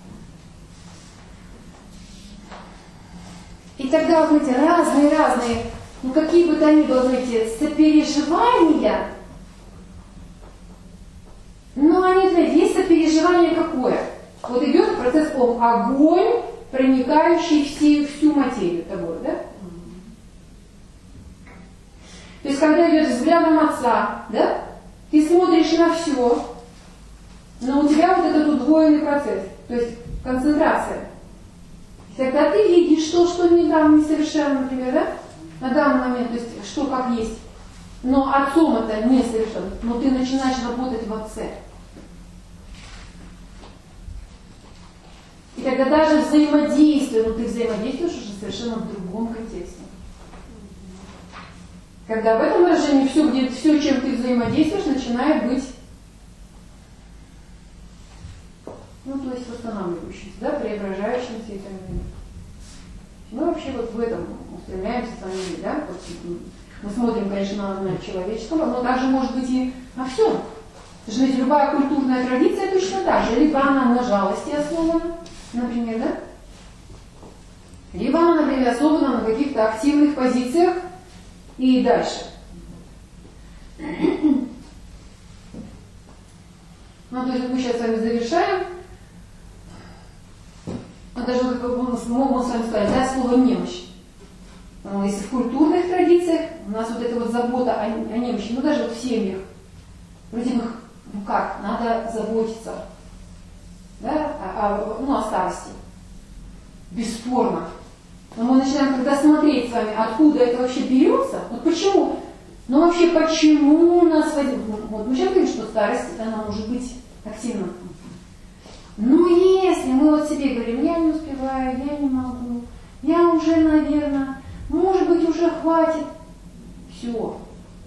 И тогда, вот эти разные, ну какие бы то ни было, знаете, сопереживания, но они, знаете, есть сопереживание какое? Вот идет процесс огонь, проникающий всю материю тобой, да? То есть, когда идет взглядом отца, да, ты смотришь на все, но у тебя вот этот удвоенный процесс, то есть концентрация. Когда ты видишь то, что недавно несовершенно, например, да, на данный момент, то есть что как есть, но отцом это несовершенно, но ты начинаешь работать в отце. И когда даже взаимодействие, но ты взаимодействуешь уже совершенно в другом контексте. Когда в этом выражении все, чем ты взаимодействуешь, начинает быть, ну, то есть восстанавливающимся, да, преображающимся и так далее. Мы вообще вот в этом устремляемся с вами, да, вот, мы смотрим, конечно, на человеческого, но также может быть и на всем. Потому что ведь любая культурная традиция точно так же. Либо она на жалости основана, например, да? Либо она, например, основана на каких-то активных позициях и дальше. Ну, то есть мы сейчас с вами завершаем. Ну, даже как мы с вами сказали, да, слово немощь. Если в культурных традициях у нас вот эта вот забота о немощи, ну даже вот в семьях, вроде бы, ну как, надо заботиться, да, о старости. Бесспорно. Но мы начинаем когда смотреть с вами, откуда это вообще берется, вот почему, ну вообще почему у нас, вот мы сейчас говорим, что старость, она может быть активна. Ну если мы вот себе говорим, я не успеваю, я не могу, я уже, наверное, может быть, уже хватит, все.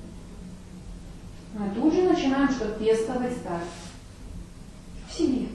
Мы тут же начинаем что пестовать старость. В себе.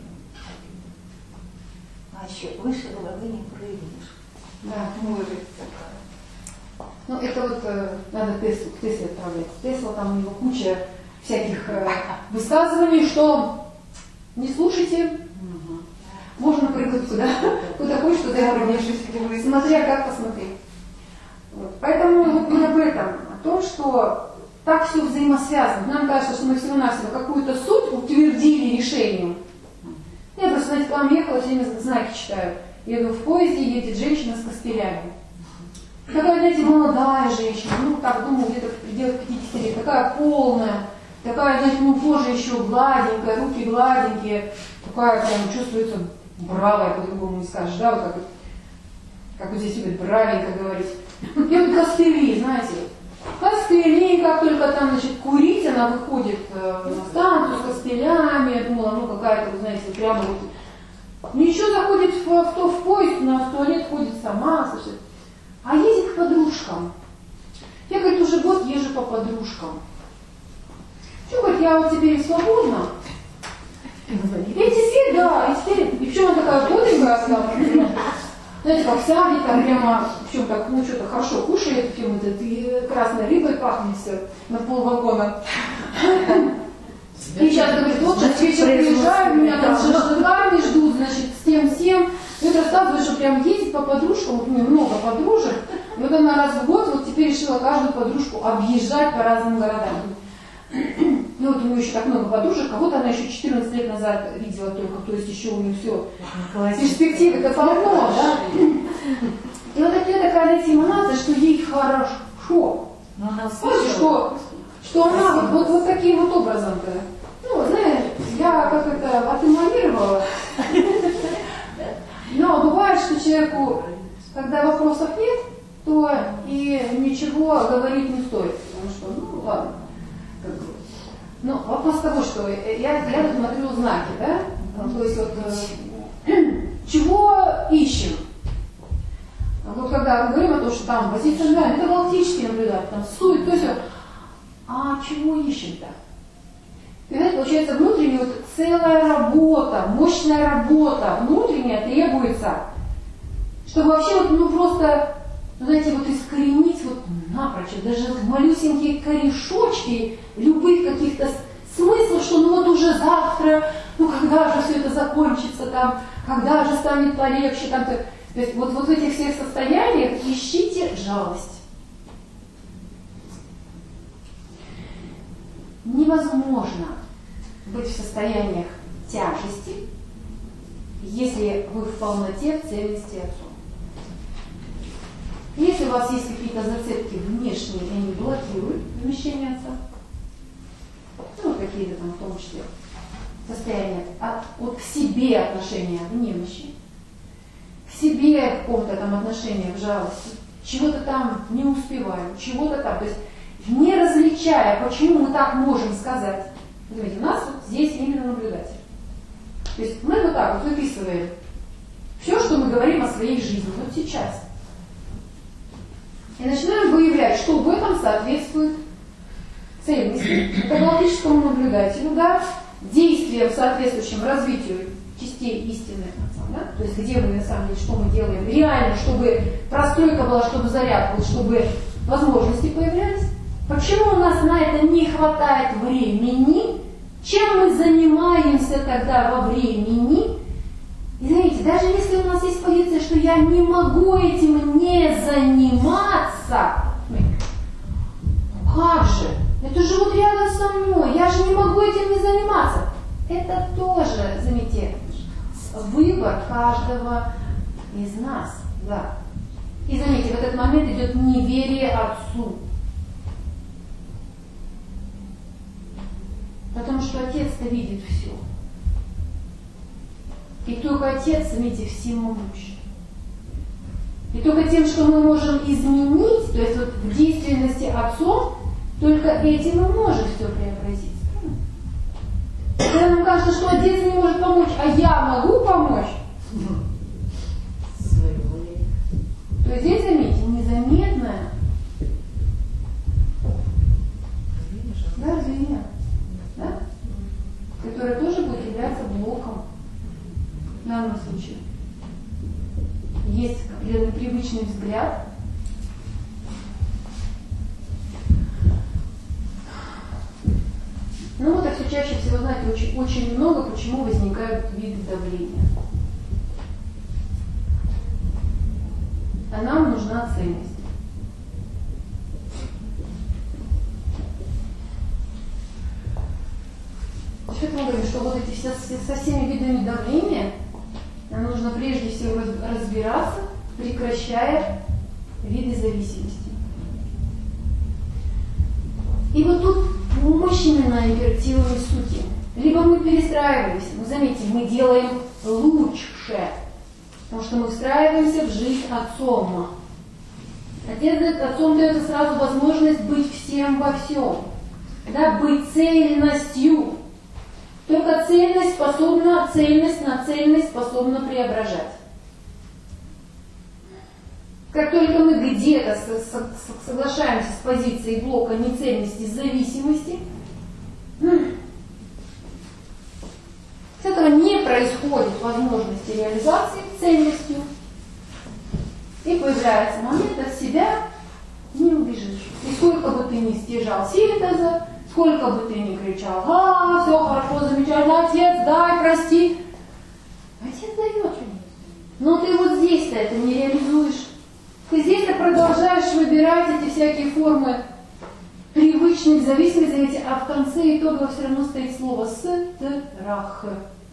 А еще выше головы не прыгнешь. Да, может быть. Ну, это вот надо к Тесле отправлять. Тесла, там у него куча всяких высказываний, что не слушайте, можно прыгать куда хочешь, туда прыгнешь, смотря как посмотреть. Вот. Поэтому вот мы об этом, о том, что так все взаимосвязано. Нам кажется, что мы всего-навсего какую-то суть утвердили решением. Я просто, знаете, к вам ехала, все время знаки читаю. Еду в поезде, едет женщина с костылями. Такая, знаете, молодая женщина, ну так, думаю, где-то в пределах 50 лет, такая полная, такая, знаете, ну кожа еще гладенькая, руки гладенькие, такая прям чувствуется бравая, по-другому не скажешь, да, вот как вот здесь любят бравенько говорить. И вот костыли, знаете, костыли, как только там, значит, курить, она выходит на станцию с костылями, я думала, ну какая-то, вы знаете, прямо вот, ничего, заходит в поезд, в туалет ходит сама, слушай, а едет к подружкам. Я, говорит, уже год езжу по подружкам. Что, говорит, я вот теперь свободна. И теперь, да, и причем она такая бодренькая, знаете, как сядет, там прямо, причем так, ну что-то хорошо кушает, причем вот и красной рыбой пахнет все на полвагона. И сейчас говорит, вот сейчас вечер приезжаю, меня там с шашлыками ждут, значит, с тем. И вот рассказывает, что прям ездит по подружкам, вот у меня много подружек, и вот она раз в год вот теперь решила каждую подружку объезжать по разным городам. Ну вот у нее еще так много подружек, кого-то она еще 14 лет назад видела только, то есть еще у нее все перспективы-то полно, да? И вот такая эманация, что ей хорошо. Но она что она вот таким вот образом-то, ну, знаешь, я как это отэманировала. Но бывает, что человеку, когда вопросов нет, то и ничего говорить не стоит, потому что, ну, ладно. Ну, вопрос того, что я тут смотрю знаки, да? То есть вот, чего ищем? Вот когда мы говорим о том, что там позиция, да, это галактические наблюдатели, там суть, то есть, а чего ищем-то? И знаете, получается, внутренняя вот целая работа, мощная работа, внутренняя требуется, чтобы вообще вот, ну просто, знаете, вот искоренить вот напрочь, даже малюсенькие корешочки любых каких-то смыслов, что ну вот уже завтра, ну когда же все это закончится там, когда же станет полегче там, то есть вот в этих всех состояниях ищите жалость. Невозможно быть в состояниях тяжести если вы в полноте, в цельности отцом. Если у вас есть какие-то зацепки внешние, и они блокируют замещение отца, ну, какие-то там в том числе состояния от к себе отношения в немощи, к себе каком-то там отношения в жалости, чего-то там не успеваем, чего-то там, то есть не различая, почему мы так можем сказать. Смотрите, у нас вот здесь именно наблюдатель. То есть мы вот так вот выписываем все, что мы говорим о своей жизни, вот сейчас. И начинаем выявлять, что в этом соответствует цельности, галактическому наблюдателю, да, действиям, соответствующим развитию частей истины, да, то есть где мы на самом деле, что мы делаем реально, чтобы простройка была, чтобы заряд был, чтобы возможности появлялись. Почему у нас на это не хватает времени? Чем мы занимаемся тогда во времени? И знаете, даже если у нас есть позиция, что я не могу этим не заниматься, как же? Это же вот рядом со мной, я же не могу этим не заниматься. Это тоже, заметьте, выбор каждого из нас. Да. И заметьте, в этот момент идет неверие отцу. Потому что отец-то видит все. И только отец, заметьте, всемогущий. И только тем, что мы можем изменить, то есть вот в действенности отцом, только этим и может все преобразиться. Когда нам кажется, что отец не может помочь, а я могу помочь, то здесь, заметьте, незаметное рождение, да? Которое тоже будет являться блоком в данном случае. Есть определенный привычный взгляд. Ну вот, а все чаще всего, знаете, очень много, почему возникают виды давления. А нам нужна цельность. Что мы говорим, что вот эти со всеми видами давления нам нужно прежде всего разбираться, прекращая виды зависимости. И вот тут мощными на императивной сути. Либо мы перестраиваемся, но заметьте, мы делаем лучше, потому что мы встраиваемся в жизнь отцом. Отцом дает сразу возможность быть всем во всем, да, быть цельностью. Только цельность на цельность способна преображать. Как только мы где-то соглашаемся с позицией блока нецельности, зависимости, с этого не происходит возможности реализации цельностью. И появляется момент, от себя не убежишь. И сколько бы ты ни стяжал синтеза, сколько бы ты ни кричал, все хорошо, замечательно, отец, дай, прости. Отец дает. Но ты вот здесь-то это не реализуешь. Ты здесь-то продолжаешь выбирать эти всякие формы привычных зависимостей, а в конце итога все равно стоит слово «страх».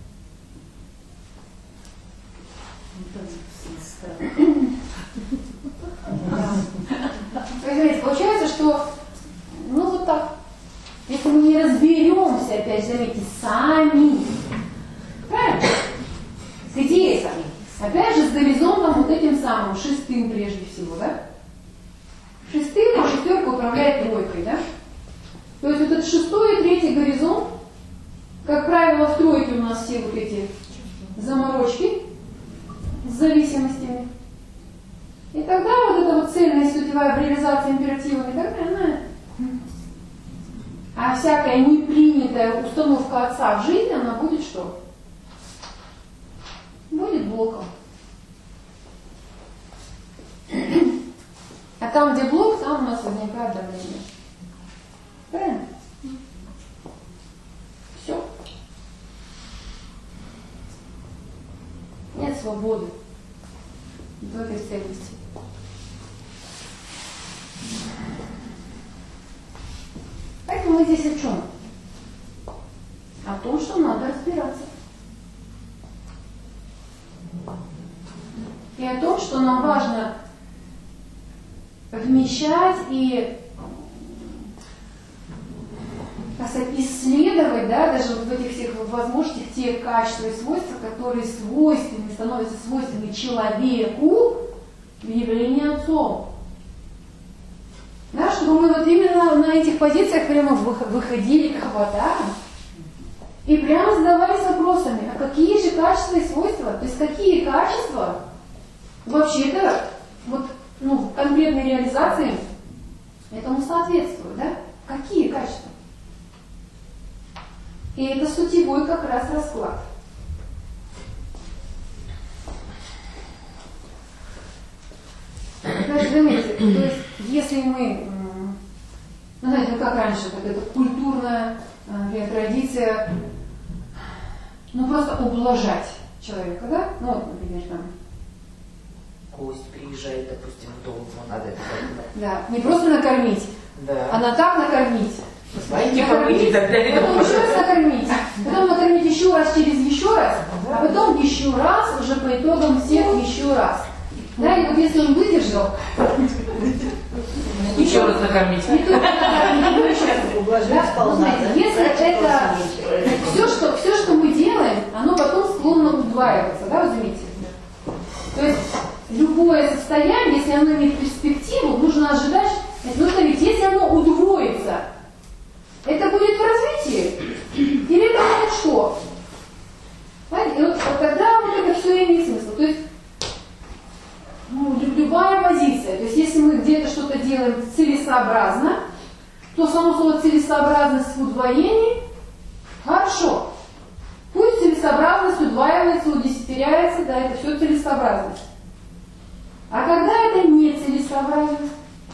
Получается, что вот так. Если мы не разберемся, опять заметьте, сами, правильно? Где это? Опять же, с горизонтом вот этим самым, шестым прежде всего, да? Шестым, а шестерка управляет тройкой, да? То есть вот этот шестой и третий горизонт, как правило, в тройке у нас все вот эти заморочки с зависимостями. И тогда вот эта вот цельность сутевая в реализации императива и так далее, а всякая непринятая установка отца в жизни, она будет что? Будет блоком. А там, где блок, там у нас возникает давление. Правильно? Все. Нет свободы в этой цельности. Поэтому мы здесь о чем? О том, что надо разбираться. что нам важно вмещать и, так сказать, исследовать, да, даже вот в этих всех возможностях те качества и свойства, которые свойственны, становятся свойственны человеку в явлении Отцом. Да, чтобы мы вот именно на этих позициях прямо выходили к аватарам и прямо задавались вопросами, а какие же качества и свойства, то есть какие качества вообще-то вот, ну, в конкретной реализации этому соответствуют, да? Какие качества? И это сутевой как раз расклад. Значит, заметьте, то есть, если мы, ну, знаете, ну как раньше, вот эта культурная традиция, ну просто ублажать человека, да? Ну, вот, например, там. Гость приезжает, допустим, в дом, ему надо это делать. Да, не просто накормить, Да. а так накормить. Знаете, помыть и так далее. Потом еще раз накормить, потом накормить еще раз через еще раз, а потом еще раз, уже по итогам всех еще раз. Да, и вот если он выдержал, Еще раз накормить. не только накормить, но еще раз. Ублажать Да, знаете, если это все, что мы делаем, оно потом склонно удваиваться, да, вы заметили? То есть любое состояние, если оно имеет перспективу, нужно ожидать, ну что ведь если оно удвоится, это будет в развитии? Или это будет что? Понимаете? И вот тогда вот это все имеет смысл. То есть ну, любая позиция, то есть если мы где-то что-то делаем целесообразно, то само слово целесообразность в удвоении хорошо. Пусть целесообразность удваивается, удесятеряется, да, это все целесообразность. А когда это не целесообразность?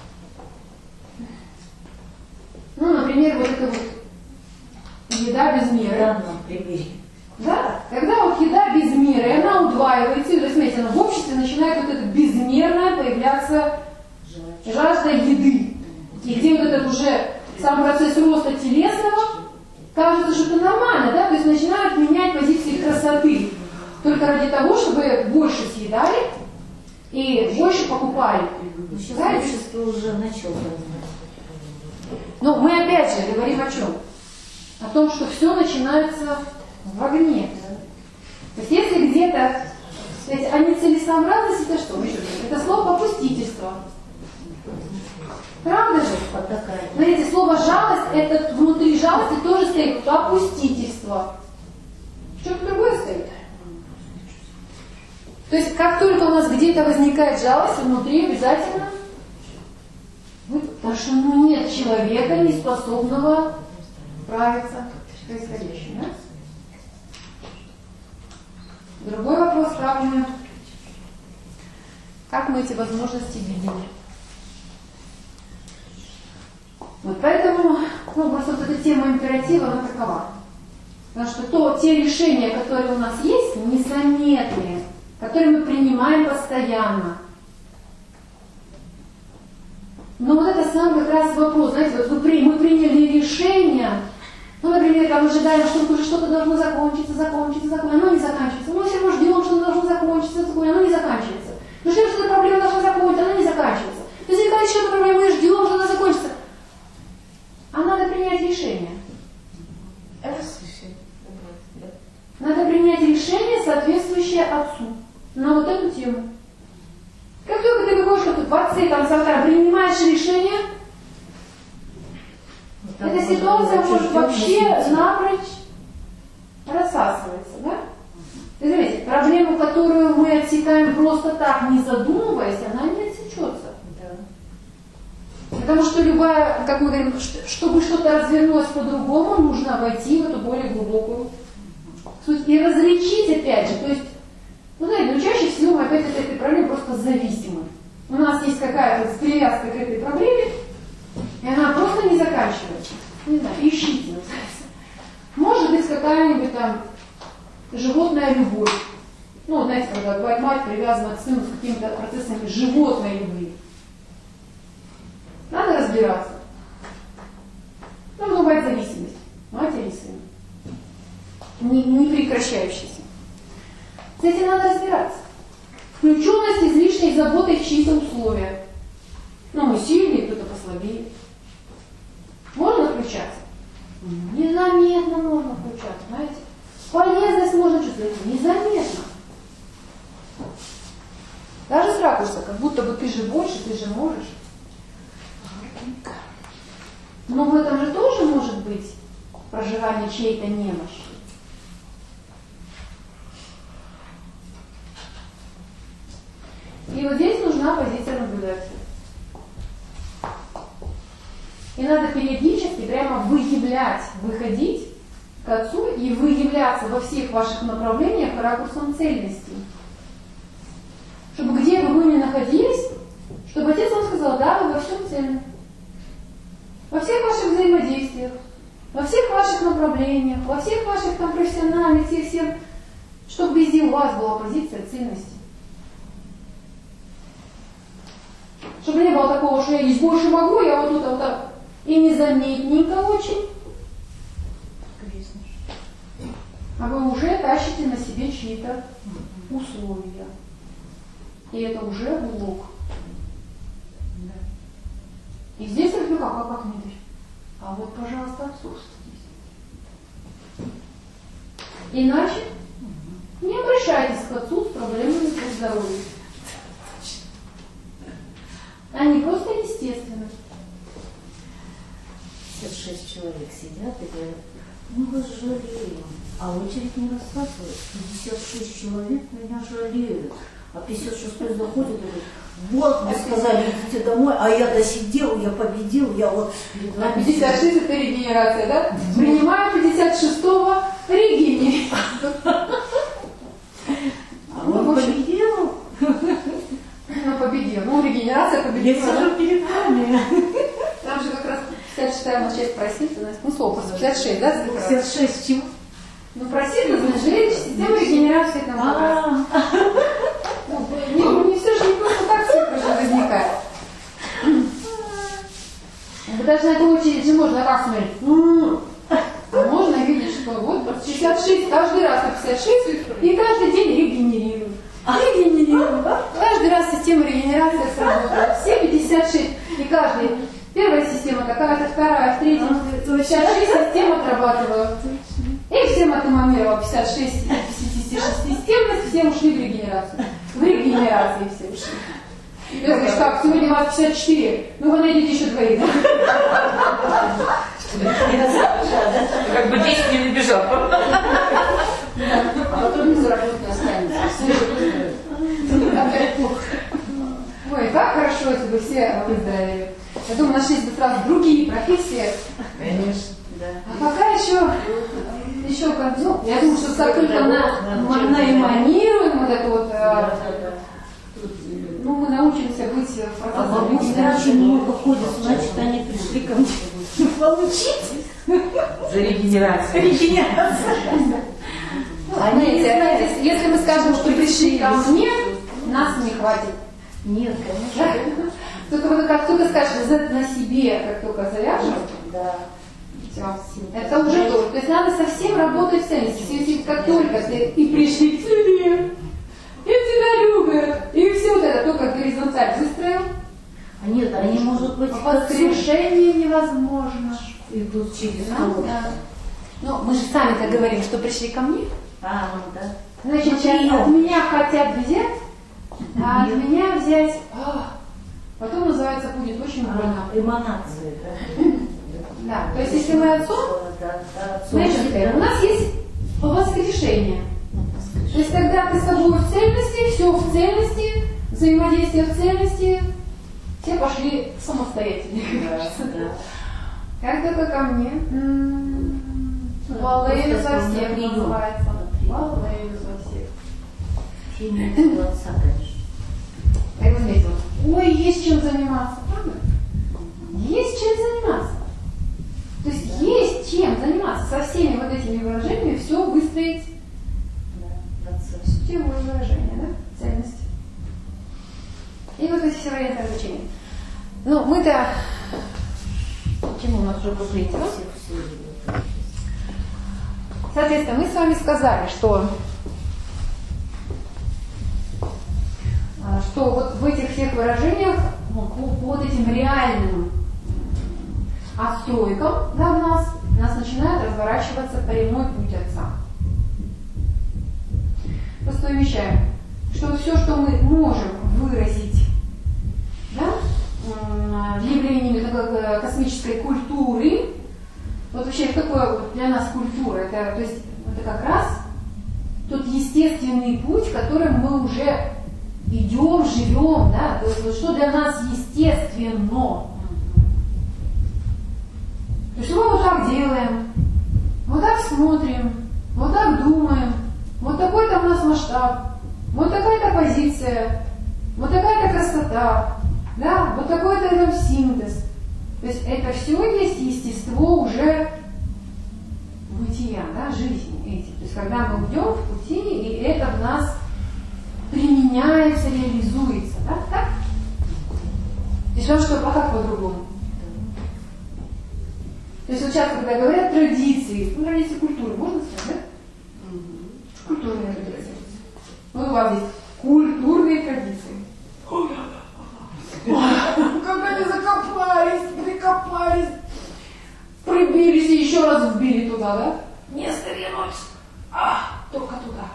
Ну, например, вот это вот еда без меры. В данном примере. Да? Когда вот еда без меры, и она удваивается, и, смотрите, она в обществе начинает вот это безмерное появляться жажда еды. И где вот этот уже сам процесс роста телесного, кажется, что это нормально, да? То есть начинают менять позиции красоты. Только ради того, чтобы больше съедали и больше покупали. Но сейчас Да? общество уже начало. Но мы опять же говорим о чем? О том, что все начинается в огне. То есть если где-то, а нецелесообразность это что? Это слово попустительство. Правда же? Смотрите, слово жалость, это внутри жалости тоже стоит попустительство. Что-то другое стоит. То есть как только у нас где-то возникает жалость, внутри обязательно, потому что ну, нет человека, не способного справиться с происходящим. Да? Другой вопрос, как мы эти возможности видим. Вот поэтому, ну, просто вот эта тема императива, она такова. Потому что те решения, которые у нас есть, незаметные, которые мы принимаем постоянно. Но вот это сам как раз вопрос, знаете, вот мы приняли решение, ну, например, там ожидаем, что уже что-то должно закончиться, оно не заканчивается. Мы все равно ждем, что оно должно закончиться, оно не заканчивается. Мы ждем, что эта проблема должна закончиться, она не заканчивается. То есть, возникает еще одна проблема, мы ждем, что она закончится. А надо принять решение. Надо принять решение, соответствующее Отцу, на вот эту тему. Как только ты выходишь как в Отце, там, с Аватара, принимаешь решение, вот эта ситуация может вообще напрочь рассасываться, да? И смотрите, проблему, которую мы отсекаем просто так, не задумываясь, она не отсечется. Потому что любая, как мы говорим, чтобы что-то развернулось по-другому, нужно войти в эту более глубокую суть и различить, опять же, то есть, ну знаете, но чаще всего мы опять от этой проблемы просто зависимы. У нас есть какая-то привязка к этой проблеме, и она просто не заканчивается. Не знаю, ищите, называется. Может быть, какая-нибудь там животная любовь. Ну, знаете, когда бывает мать привязана к сыну с какими-то процессами животной любви. Надо разбираться. Ну, бывает зависимость матери и сына. Не прекращающаяся. С этим надо разбираться. Включенность излишней условия. Ну, мы сильнее, кто-то послабее. Можно включаться? Незаметно можно включаться, знаете. Полезность можно чувствовать незаметно. Даже с ракурса, как будто бы ты же больше, ты же можешь. Но в этом же тоже может быть проживание чьей-то немощи. И вот здесь нужна позиция наблюдателя. И надо периодически прямо выявлять, выходить к Отцу и выявляться во всех ваших направлениях ракурсом цельности. Чтобы где бы вы ни находились, чтобы Отец вам сказал, да, вы во всем цельны. Во всех ваших взаимодействиях, во всех ваших направлениях, во всех ваших там профессиональных, всех, чтобы везде у вас была позиция цельности. Чтобы не было такого, что я здесь больше могу, я вот тут вот так. И незаметненько очень. А вы уже тащите на себе чьи-то условия. И это уже блок. И здесь я говорю, как не дышь? А вот, пожалуйста, отсутствуйте. Иначе не обращайтесь к Отцу с проблемами по здоровью. Они просто естественны. 56 человек сидят и говорят, мы вас жалеем. А очередь не рассасывает. 56 человек меня жалеют. А 56-й заходит и говорит, вот вы сказали, идите домой, а я досидел, я победил, я вот перед вами. 56 это регенерация, да? Принимаю 56-го регенерацию. А он победил. Ну, победил. Ну, регенерация победила. Я сижу перед вами. Там же как раз 56-я часть просит, ну сколько? 56, да? 56 чего? Ну, просит, значит, система регенерации там как раз. Не все же не просто так цифры возникает. Даже на эту очередь же можно как смотреть. А можно видеть, что вот 56, каждый раз на 56 и каждый день регенерирует. Каждый раз система регенерации сработала. Все 56. И каждый. Первая система такая-то, вторая, третья. 56 систем отрабатывают. И всем отномомировало 56 из 56 системность, все ушли в регенерацию. В регенерации все ушли. Я говорю, как, сегодня у вас 54, ну вы найдите еще двоих. Как бы 10 не набежал. А потом безработный останется. Ой, как хорошо, если бы все выздоровели. Я думаю, нашлись бы сразу другие профессии. Конечно, да. А пока еще как, ну, я думаю, что как только наэманируем вот это вот, ну, мы научимся быть в А процессе. бабушки очень много ходят, значит, они пришли ко мне получить За регенерацию. Знаете, если мы скажем, что пришли ко мне, нас не хватит. Нет, конечно. Только как только скажешь на себе, как только завяжем, Да. все. Это уже то. То есть надо совсем работать в цельности. Если как только ты и пришли к себе, и тебя любят, и все вот это только горизонталь выстроил, А нет, они, может быть, воскрешение невозможно. идут через Да, кого-то. да. Ну, мы же сами-то говорим, что пришли ко мне. А, ну да. Значит, Прием. от меня хотят взять, а от меня взять, потом называется будет очень больно. Эманации, да. Да, то есть если мы отцом, Да, значит, у нас есть воскрешение. То есть когда ты с собой в цельности, все в цельности, взаимодействие в цельности, все пошли самостоятельно. Как только ко мне, Валею за всех называется. Валею за всех. Все имеют отца, конечно. Как вы заметили? Ой, есть чем заниматься, правда? Есть чем заниматься. То есть есть чем заниматься. Со всеми вот этими выражениями все выстроить Да, процесс. сутевое выражение, да? Цельность. И вот эти все варианты развлечения. Ну, мы-то... Чему у нас уже был третий, да? Соответственно, мы с вами сказали, что что вот в этих всех выражениях, ну, по вот этим реальным отстройкам, да, у нас начинает разворачиваться прямой путь Отца. Просто вещаем, что все, что мы можем выразить, да, явлениями космической культуры, вот вообще такое вот для нас культура, это, то есть, это как раз тот естественный путь, которым мы уже идем, живем, да, то есть вот что для нас естественно. То есть мы вот так делаем, вот так смотрим, вот так думаем, вот такой-то у нас масштаб, вот такая-то позиция, вот такая-то красота, да, вот такой-то там синтез. То есть это все есть естество уже бытия, да, жизни этих. То есть когда мы идем в пути, и это в нас применяется, реализуется, да, так? То есть что, а как по-другому? То есть вот сейчас, когда говорят традиции, ну, традиции культуры, можно сказать, да? Культурные традиции. Ну, у вас здесь культурные традиции. Как они закопались, прикопались, прибились и еще раз вбили туда, да? Не сдвинуть, только туда.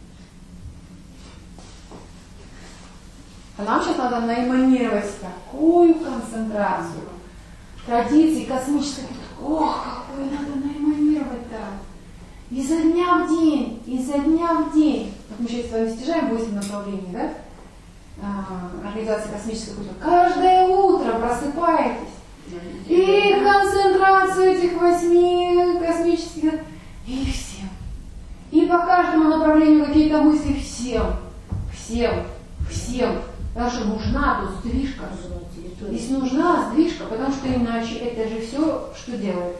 А нам сейчас надо наэманировать такую концентрацию традиций космической. Ох, какую надо наэманировать-то! Изо дня в день, изо дня в день. Вот мы сейчас с вами стяжаем 8 направлений, да? Организации космической культуры. Каждое утро просыпаетесь. И концентрацию этих 8 космических, и всем. И по каждому направлению какие-то мысли всем. Потому что нужна тут сдвижка. Здесь нужна сдвижка, потому что иначе это же все, что делает?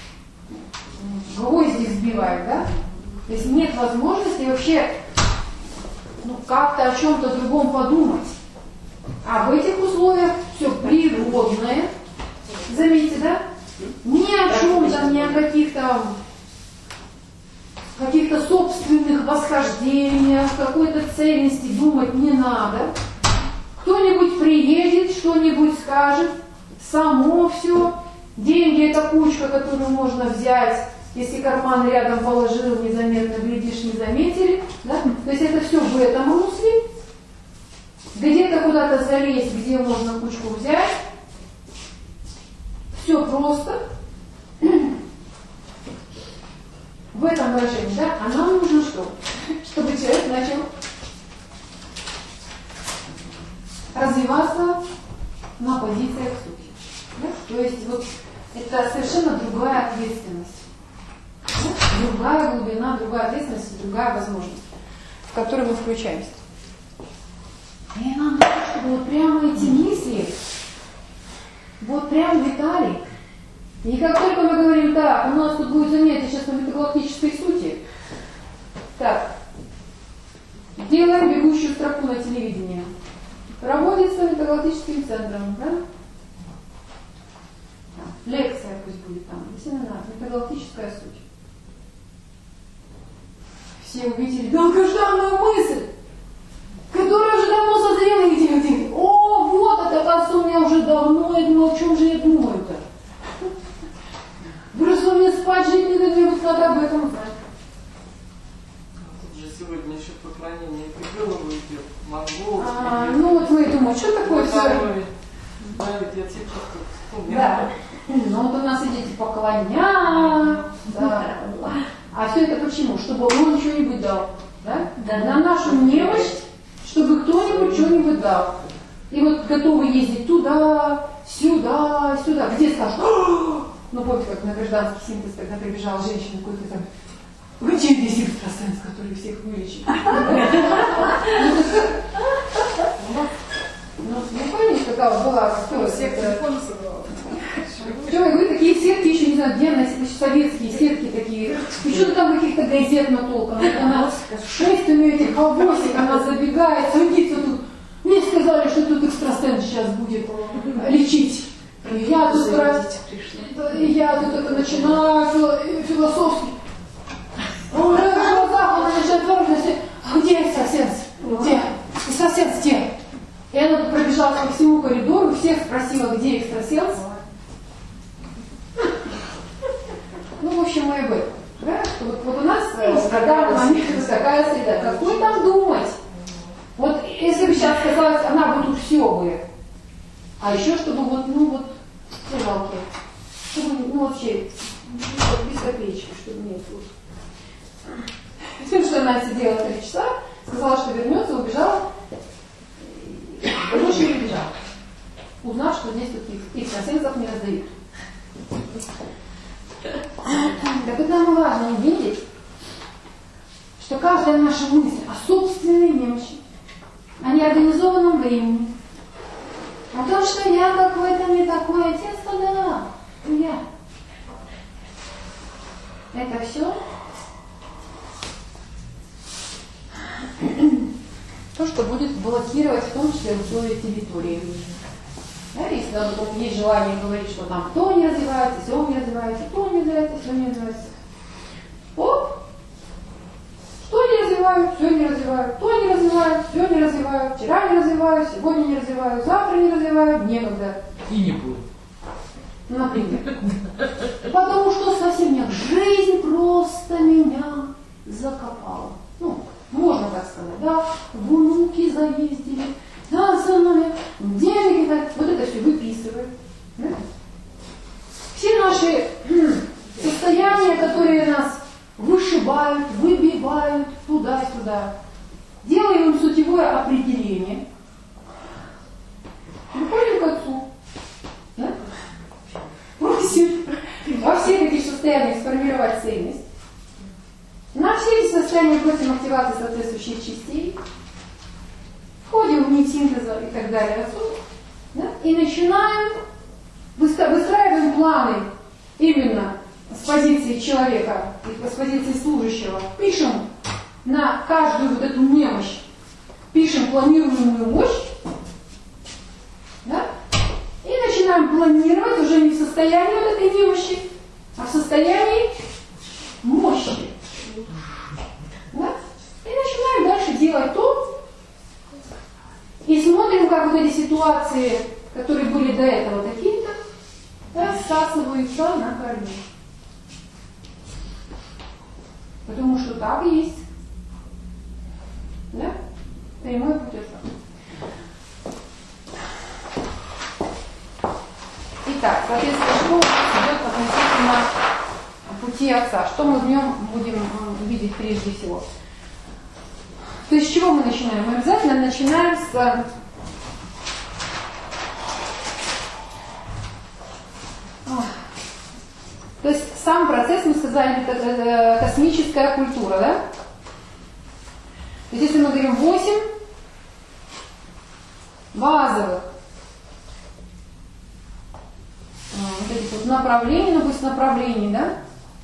Гвозди сбивает, да? То есть нет возможности вообще как-то о чем-то другом подумать. А в этих условиях все природное. Заметьте, да? Ни о чем-то, ни о каких-то собственных восхождениях, какой-то цельности думать не надо. Кто-нибудь приедет, что-нибудь скажет, само все. Деньги – это кучка, которую можно взять, если карман рядом положил, незаметно, глядишь, не заметили. Да? То есть это все в этом русле. Где-то куда-то залезть, где можно кучку взять. Все просто. В этом выражении, да? А нам нужно что? Чтобы человек начал развиваться на позициях сути. Да? То есть вот это совершенно другая ответственность. Да? Другая глубина, другая ответственность, другая возможность, в которую мы включаемся. И нам нужно, чтобы вот прямо эти мысли вот прям летали. И как только мы говорим, так, у нас тут будет занятие сейчас по метагалактической сути. Так, делаем бегущую строку на телевидении. Проводится метагалактическим центром, да? Лекция пусть будет там, семинар, метагалактическая суть. Все увидели долгожданную мысль, которая уже давно созрела и где-то. О, вот, это, оказывается, у меня уже давно, я думала, о чем же я думаю-то? Просто мне спать, жить не дадут, вот надо об этом знать. Тут же сегодня еще поклонение Кириллову идет, монгол. Ну вот мы думаем, что такое все? Да, ведь я типа тут. Да. Ну вот у нас идите поклоня, да. А все это почему? Чтобы он что-нибудь дал. Да? Да. На нашу немощь, чтобы кто-нибудь что-нибудь дал. И вот готовы ездить туда, сюда, сюда. Где скажут? Ну помните, как на гражданский синтез, когда прибежала женщина какой-то там. Где здесь экстрасенс, который всех вылечит? Ну, помните, какая была кто? Секта телефон собрала. Причем я говорю, такие сетки еще не знаю, где, советские сетки такие. Еще там каких-то газет натолкано. Она 6 у нее этих авосик, она забегает, садится тут. Мне сказали, что тут экстрасенс сейчас будет лечить. Я тут это начинаю философски. Он уже в глазах, он начинает твердить. Где экстрасенс? Где? Экстрасенс где? пробежалась по всему коридору, всех спросила, где экстрасенс. Ну, в общем, мы об этом. Да? Вот у нас такая среда. Какой там думать? Вот если бы сейчас сказалось, она бы тут все бы. А еще чтобы жалко. Чтобы, вообще, без копеечки, чтобы нет. Тем, что она сидела 3 часа, сказала, что вернется, убежала. И больше не убежала. Узнав, что здесь таких экстрасенсов не раздают. Так вот нам важно увидеть, что каждая наша мысль о собственной немощи, о неорганизованном времени, о том, что я как в этом не такой отец, то да, я. Это все то, что будет блокировать в том числе условия территории. Да, если есть желание говорить, что там то не развивается, все не развивается, то не развивается, все не развивается. Оп! Что не развиваю, все не развиваю, то не развиваю, все не развиваю, вчера не развиваю, сегодня не развиваю, завтра не развиваю, некогда. И не будет. Например. Потому что совсем нет. Жизнь просто меня закопала. Можно так сказать, да? Внуки заездили, да, сыновья, деньги, вот это все выписывают. Да? Все наши состояния, которые нас вышибают, выбивают туда-сюда, делаем им сутевое определение. Приходим к отцу. Да? Просим во всех этих состояниях сформировать цельность. На все эти состояния просим активации соответствующих частей. Входим в нить синтеза и так далее отцу. Да? И начинаем, выстраиваем планы именно с позиции человека, с позиции служащего. Пишем на каждую вот эту немощь, пишем планируемую мощь. Да? И начинаем планировать уже не в состоянии вот этой немощи, а в состоянии мощи. Да? И начинаем дальше делать то, и смотрим, как вот эти ситуации, которые были до этого такие-то, рассасываются на корню. Потому что так и есть. Да? Прямой путь отца. Итак, соответственно, что у нас идет относительно пути отца? Что мы в нем будем видеть прежде всего? То есть с чего мы начинаем? Мы обязательно начинаем с то есть сам процесс, мы сказали, это космическая культура, да? То есть если мы говорим 8 базовых вот этих вот направлений, пусть направлений, да?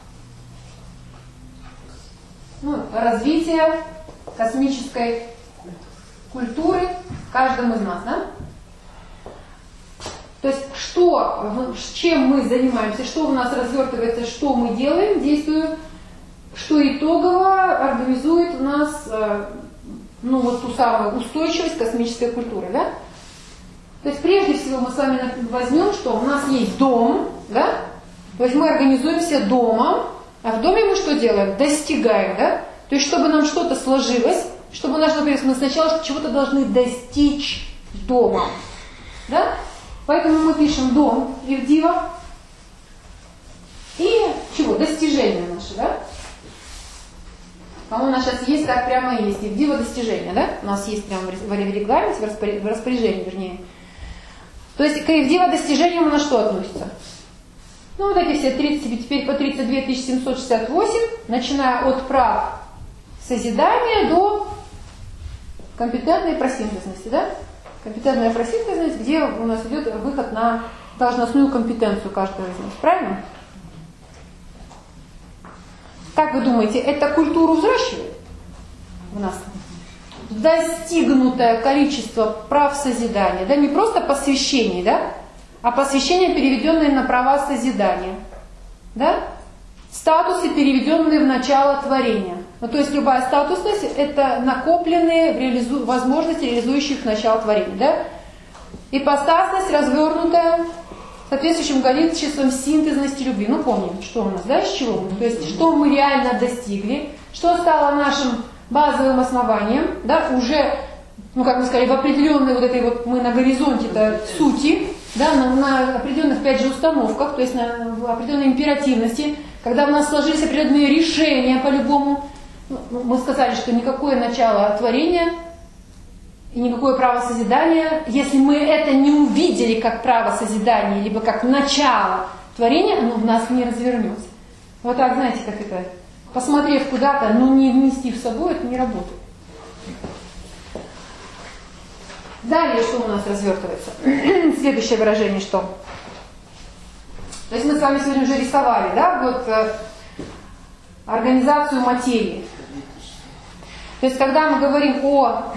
Развитие космической культуры в каждом из нас, да? То есть с чем мы занимаемся, что у нас развертывается, что мы делаем, действуем, что итогово организует у нас ту самую устойчивость космической культуры, да? То есть прежде всего мы с вами возьмем, что у нас есть дом, да? То есть мы организуемся домом, а в доме мы что делаем? Достигаем, да? То есть чтобы нам что-то сложилось, чтобы например, мы сначала чего-то должны достичь домом, да? Поэтому мы пишем дом Ивдива и чего? Достижения наши, да? По-моему, у нас сейчас есть, так прямо и есть. Ивдива достижения, да? У нас есть прямо в регламенте, в распоряжении, вернее. То есть к Ивдива достижениям у нас что относится? Вот эти все 30, теперь по 32 768, начиная от прав созидания до компетентной просинтезности, да? Компетентная просинтезность, где у нас идет выход на должностную компетенцию каждого из нас. Правильно? Как вы думаете, это культуру взращивает в нас? Достигнутое количество прав созидания, да, не просто посвящение, да, а посвящение, переведенное на права созидания, да, статусы, переведенные в начало творения. То есть любая статусность – это накопленные возможности, реализующие в начало творения, да. ипостасность развернутая соответствующим количеством синтезности любви. Ну, помним, что у нас, да, из чего мы? То есть, что мы реально достигли, что стало нашим базовым основанием, да, уже, ну, как мы сказали, в определенной вот этой вот, мы на горизонте-то сути, да, на определенных, опять же, установках, то есть на определенной императивности, когда у нас сложились определенные решения по-любому. Ну, мы сказали, что никакое начало творения и никакое право созидания, если мы это не увидели как право созидания, либо как начало творения, оно в нас не развернется. Вот так, знаете, как это, посмотрев куда-то, но не вместив в собой, это не работает. Далее, что у нас развертывается? Следующее выражение, что? То есть мы с вами сегодня уже рисовали, да, вот организацию материи. То есть когда мы говорим о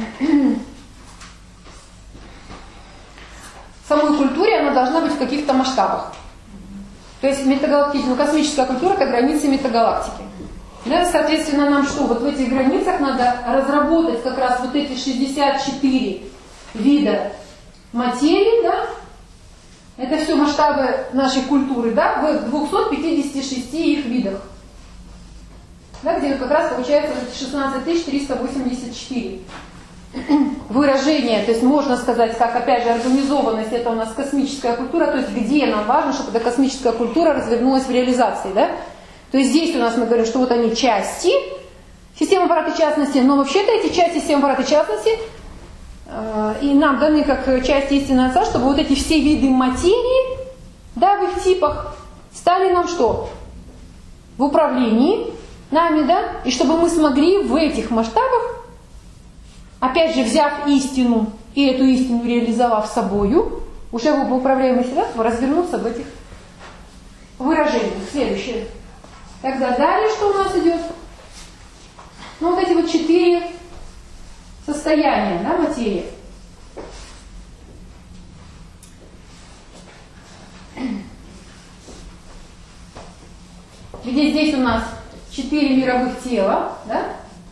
самой культуре, она должна быть в каких-то масштабах. То есть метагалактическая, космическая культура – это границы метагалактики. Да, соответственно, нам что? Вот в этих границах надо разработать как раз вот эти 64 вида материи, да? Это все масштабы нашей культуры, да, в 256 их видах. Да, где как раз получается 16 384 выражения, то есть можно сказать, как опять же организованность, это у нас космическая культура, то есть где нам важно, чтобы эта космическая культура развернулась в реализации, да? То есть здесь у нас мы говорим, что вот они части системы аппарата частности, но вообще-то эти части системы аппарата частности и нам даны как часть истинного Отца, чтобы вот эти все виды материи, да, в их типах стали нам что? В управлении нами, да, и чтобы мы смогли в этих масштабах, опять же, взяв истину и эту истину реализовав собою, уже в управляемой себя, развернуться в этих выражениях. Следующее. Тогда далее что у нас идет? Ну, вот эти вот 4 состояния, да, материи. Где здесь у нас 4 мировых тела, да?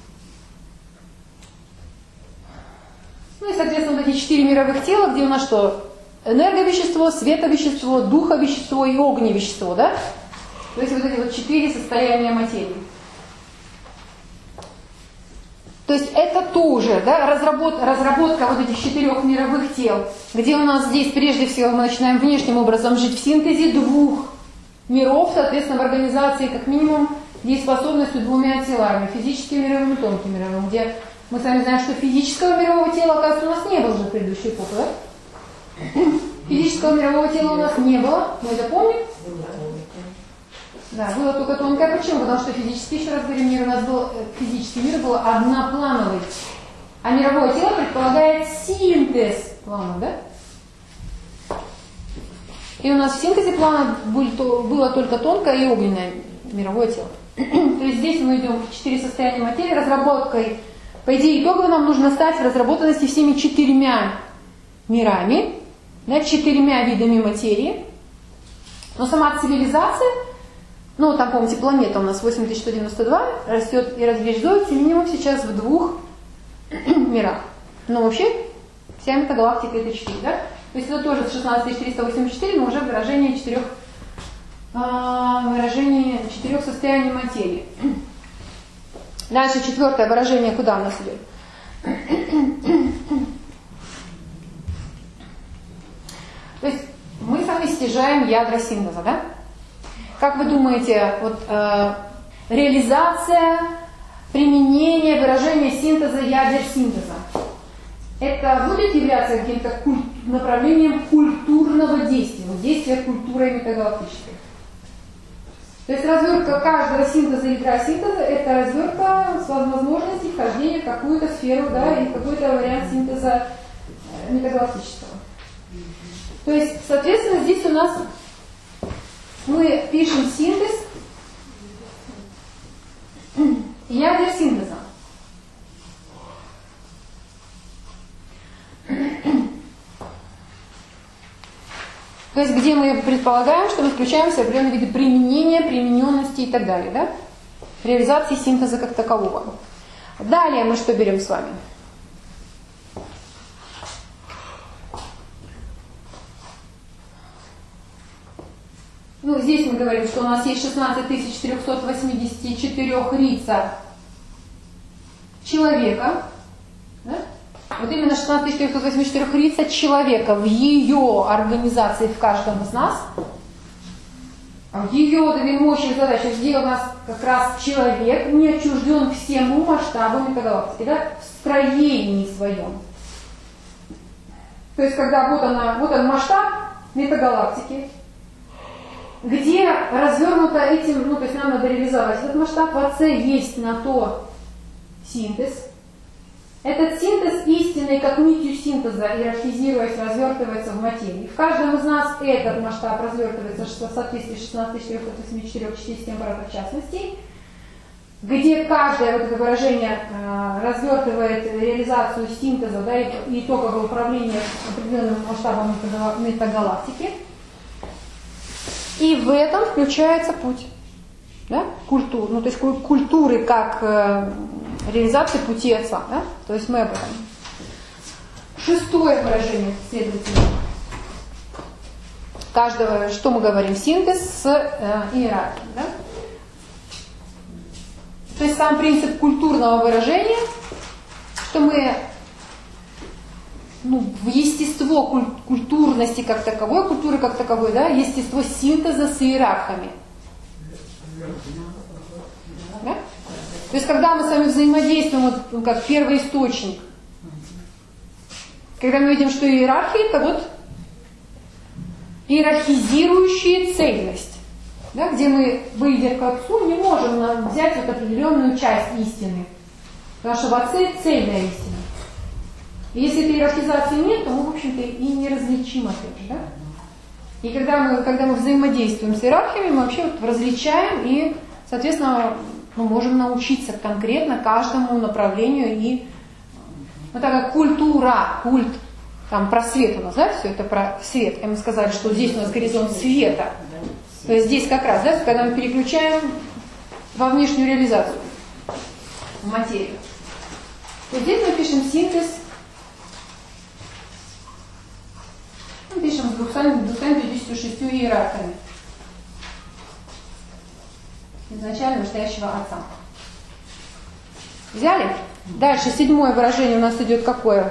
Ну и, соответственно, вот эти 4 мировых тела, где у нас что? Энерговещество, световещество, духовещество и огневещество, да? То есть вот эти вот 4 состояния материи. То есть это тоже, да, разработка вот этих 4 мировых тел, где у нас здесь прежде всего мы начинаем внешним образом жить в синтезе 2 миров, соответственно, в организации как минимум дееспособностью 2 телами, физическим мировым и тонким мировым, где мы с вами знаем, что физического мирового тела, оказывается, у нас не было же в предыдущей эпохе, да? Физического мирового тела у нас не было, мы это помним? Да, было только тонкое. Почему? Потому что физический, еще раз говорим, мир у нас был, физический мир был одноплановый, а мировое тело предполагает синтез планов, да? И у нас в синтезе плана было только тонкое и огненное мировое тело. То есть здесь мы идем в 4 состояния материи, разработкой. По идее, итогово нам нужно стать в разработанности всеми 4 мирами, да, 4 видами материи. Но сама цивилизация, ну там, помните, планета у нас 8192, растет и разреждается минимум сейчас в 2 мирах. Но вообще вся метагалактика это 4, да? То есть это тоже 16384, но уже выражение 4 состояний материи. Дальше 4-е выражение куда у нас идет? То есть мы с вами стяжаем ядра синтеза, да? Как вы думаете, вот реализация, применение, выражение синтеза, ядер синтеза, это будет являться каким-то направлением культурного действия, вот действия культурой метагалактической? То есть развертка каждого синтеза ядра синтеза – это развертка с возможностью вхождения в какую-то сферу, да, и какой-то вариант синтеза метагалактического. То есть, соответственно, здесь у нас мы пишем синтез ядер синтеза. То есть, где мы предполагаем, что мы включаем в себя определенные виды применения, примененности и так далее, да? Реализации синтеза как такового. Далее мы что берем с вами? Ну, здесь мы говорим, что у нас есть 16 484 рица человека. Да? Вот именно 16 484 рица человека в ее организации, в каждом из нас. В ее вот этой мощной задаче, где у нас как раз человек не отчужден всему масштабу метагалактики, да? В строении своем. То есть, когда вот он масштаб метагалактики, где развернуто этим, ну, то есть нам надо реализовать этот масштаб, в Отце есть на то синтез. Этот синтез истинный, как нитью синтеза, иерархизируясь, развертывается в материи. В каждом из нас этот масштаб развертывается в соответствии с 16 484 частей аппарата в частности, где каждое вот это выражение развертывает реализацию синтеза, да, и итоговое управление определенным масштабом метагалактики. И в этом включается путь, да, культур, ну, то есть культуры как реализации пути Отца, да? То есть мы об этом. Шестое выражение, следовательно, каждого, что мы говорим, синтез с иерархией, да? То есть сам принцип культурного выражения, что мы, ну, в естество культурности как таковой, культуры как таковой, да, естество синтеза с иерархами. Да? То есть когда мы с вами взаимодействуем, вот, ну, как первый источник, когда мы видим, что иерархия — это вот иерархизирующая цельность, да, где мы, выйдя к Отцу, не можем взять вот определенную часть истины, потому что в Отце цельная истина. И если этой иерархизации нет, то мы, в общем-то, и не различим опять же, да? И когда мы взаимодействуем с иерархиями, мы вообще вот различаем и, соответственно, мы можем научиться конкретно каждому направлению. И вот так как культура, культ, там про свет у нас, да, все это про свет. И мы сказали, что здесь у нас горизонт света. То есть здесь как раз, да, когда мы переключаем во внешнюю реализацию, в материю. То здесь мы пишем синтез. Мы пишем с 256 иерархами изначально настоящего Отца. Взяли? Дальше седьмое выражение у нас идет какое?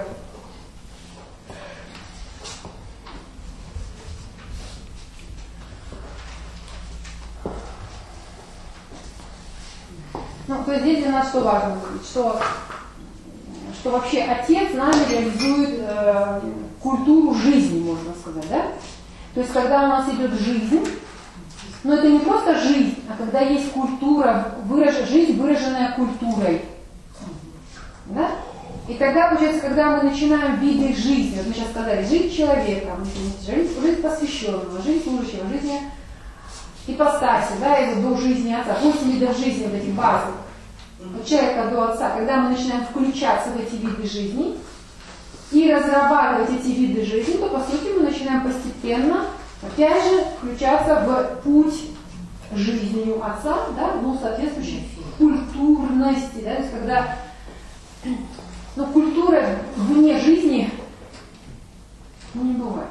Ну, то есть здесь для нас что важно будет? Что вообще Отец нами реализует культуру жизни, можно сказать, да? То есть когда у нас идет жизнь, но это не просто жизнь, а когда есть культура, жизнь, выраженная культурой. Да? И тогда, получается, когда мы начинаем видеть жизнь, вот мы сейчас сказали, жизнь человека, жизнь посвященного, жизнь служащего, жизнь ипостаси, да, и до жизни Отца, 8 видов жизни, вот эти базы. От человека до Отца, когда мы начинаем включаться в эти виды жизни и разрабатывать эти виды жизни, то, по сути, мы начинаем постепенно, опять же, включаться в путь жизни Отца, да, ну, соответствующей культурности, да, то есть когда, ну, культура вне жизни не бывает.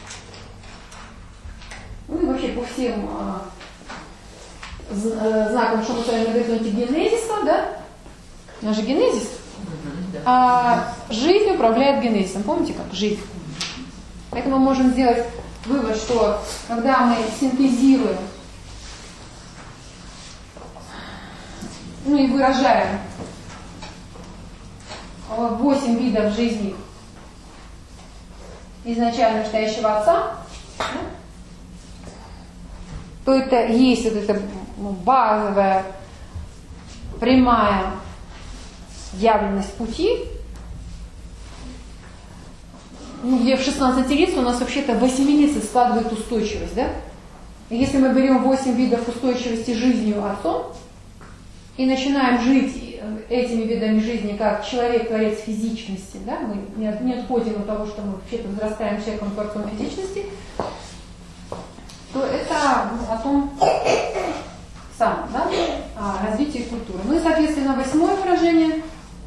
Ну и вообще по всем знаком, что мы с вами на горизонте генезиса, да? У нас же генезис. А жизнь управляет генезисом. Помните, как жизнь? Поэтому мы можем сделать вывод, что когда мы синтезируем, ну и выражаем 8 видов жизни изначально настоящего Отца, то это есть вот эта базовая, прямая явленность пути, ну, где в 16 лиц у нас вообще-то 8 лиц складывает устойчивость, да? И если мы берем 8 видов устойчивости жизнью Отцом и начинаем жить этими видами жизни как человек-творец физичности, да? Мы не отходим от того, что мы вообще-то возрастаем человеком-творцом физичности, то это о том самом, да, о развитии культуры. Ну и, соответственно, 8-е выражение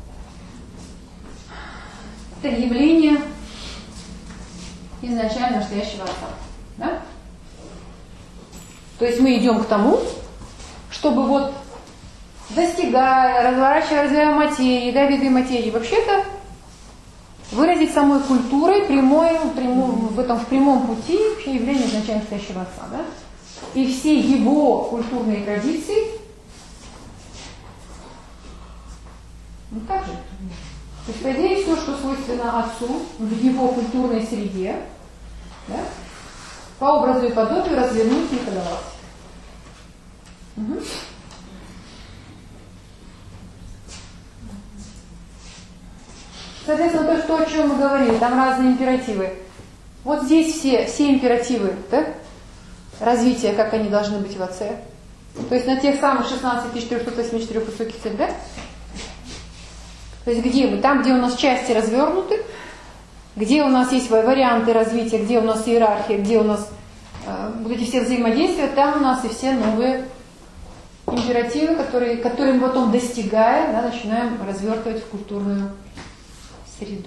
– это явление изначально настоящего Отца. Да? То есть мы идем к тому, чтобы вот достигая, разворачивая, развивая материи, да, виды материи, вообще-то выразить самой культурой в прямом пути вообще явление изначально стоящего Отца. Да? И все его культурные традиции, ну так же. То есть, по идее, все, что свойственно Отцу в его культурной среде, да, по образу и подобию развернуть и подаваться. Угу. Соответственно, то, о чем мы говорили, там разные императивы. Вот здесь все императивы, да, развития, как они должны быть в Отце. То есть на тех самых 16484 высоких цель, да? То есть где мы? Там, где у нас части развернуты, где у нас есть варианты развития, где у нас иерархия, где у нас вот эти все взаимодействия, там у нас и все новые императивы, которые мы потом, достигая, да, начинаем развертывать в культурную среду.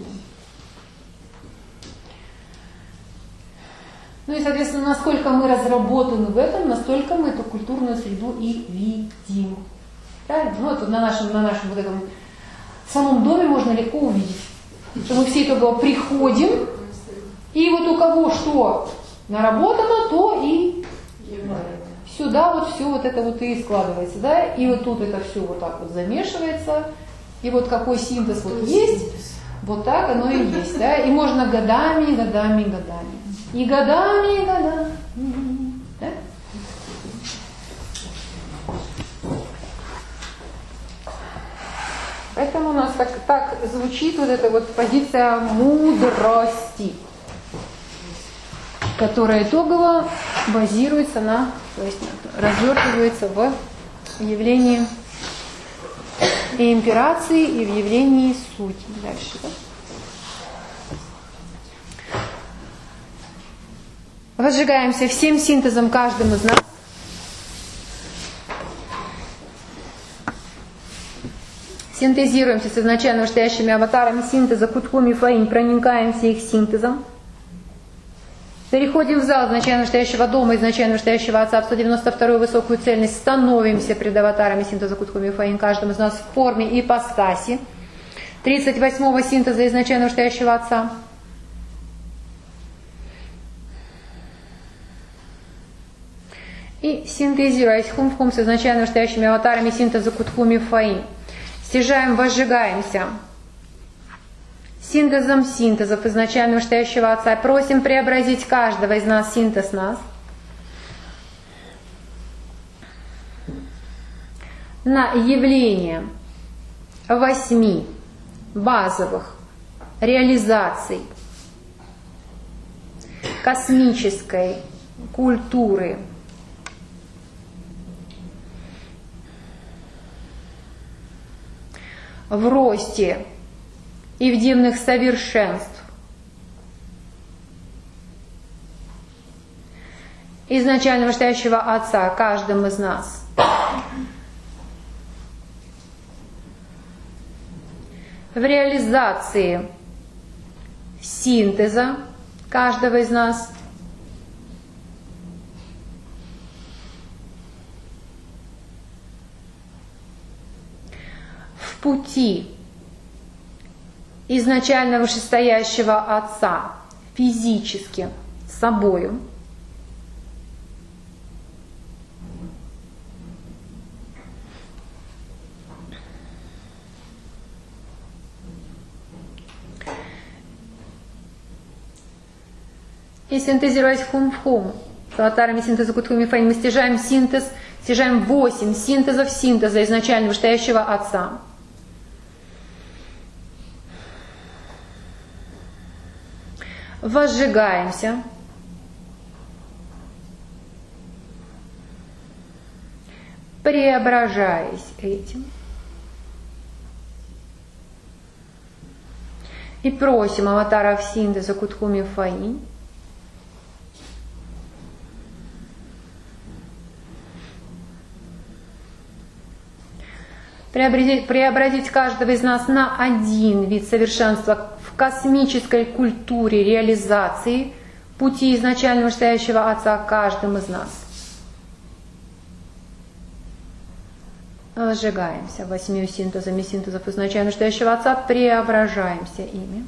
Ну и, соответственно, насколько мы разработаны в этом, настолько мы эту культурную среду и видим. Правильно? Ну, это на нашем вот этом самом доме можно легко увидеть, что мы все итогово приходим, и вот у кого что наработано, то и сюда вот все вот это вот и складывается, да, и вот тут это все вот так вот замешивается, и вот какой синтез вот есть, вот так оно и есть, да, и можно годами, и годами. Да? Поэтому у нас так звучит вот эта вот позиция мудрости, которая итогово базируется то есть развертывается в явлении и имперации, и в явлении сути. Дальше, да? Возжигаемся всем синтезом каждым из нас. Синтезируемся с изначально настоящими аватарами синтеза Кутхуми Фаинь, проникаемся их синтезом. Переходим в зал изначально настоящего дома, изначально настоящего Отца, в 192-ю высокую цельность, становимся пред аватарами синтеза Кутхуми Фаинь, каждым из нас в форме ипостаси 38-го синтеза изначально настоящего Отца. И синтезируясь хум-в-хум с изначально настоящими аватарами синтеза Кутхуми Фаинь, стяжаем, возжигаемся синтезом синтезов изначально настоящего Отца. Просим преобразить каждого из нас синтез нас на явление 8 базовых реализаций космической культуры в росте и в дивных совершенств изначально настоящего Отца каждым из нас. В реализации синтеза каждого из нас в пути изначально вышестоящего Отца физически собою, и синтезируясь хум-в-хум с аватарами синтеза Кутхуми Фаинь, мы стяжаем 8 синтезов синтеза изначально вышестоящего Отца. Возжигаемся преображаясь этим и просим аватаров синтеза Кутхуми Фаинь преобразить каждого из нас на один вид совершенства в космической культуре реализации пути изначально настоящего Отца каждым из нас. Сжигаемся 8 синтезами синтезов изначально настоящего Отца, преображаемся ими.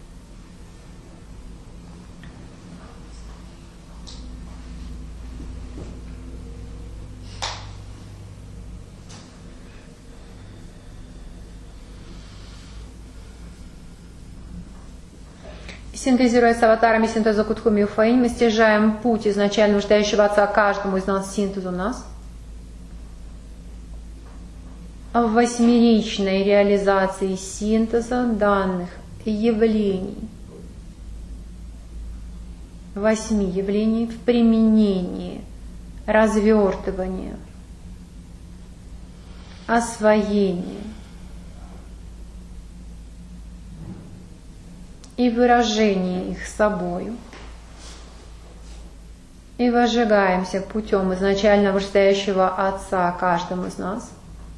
Синтезируя с аватарами синтеза Кутхуми Уфаинь, мы стяжаем путь изначально настоящего Отца каждому из нас, синтезу нас, в восьмеричной реализации синтеза данных явлений, 8 явлений в применении, развертывании, освоении и выражении их собою, и возжигаемся путем изначально вышестоящего Отца каждому из нас.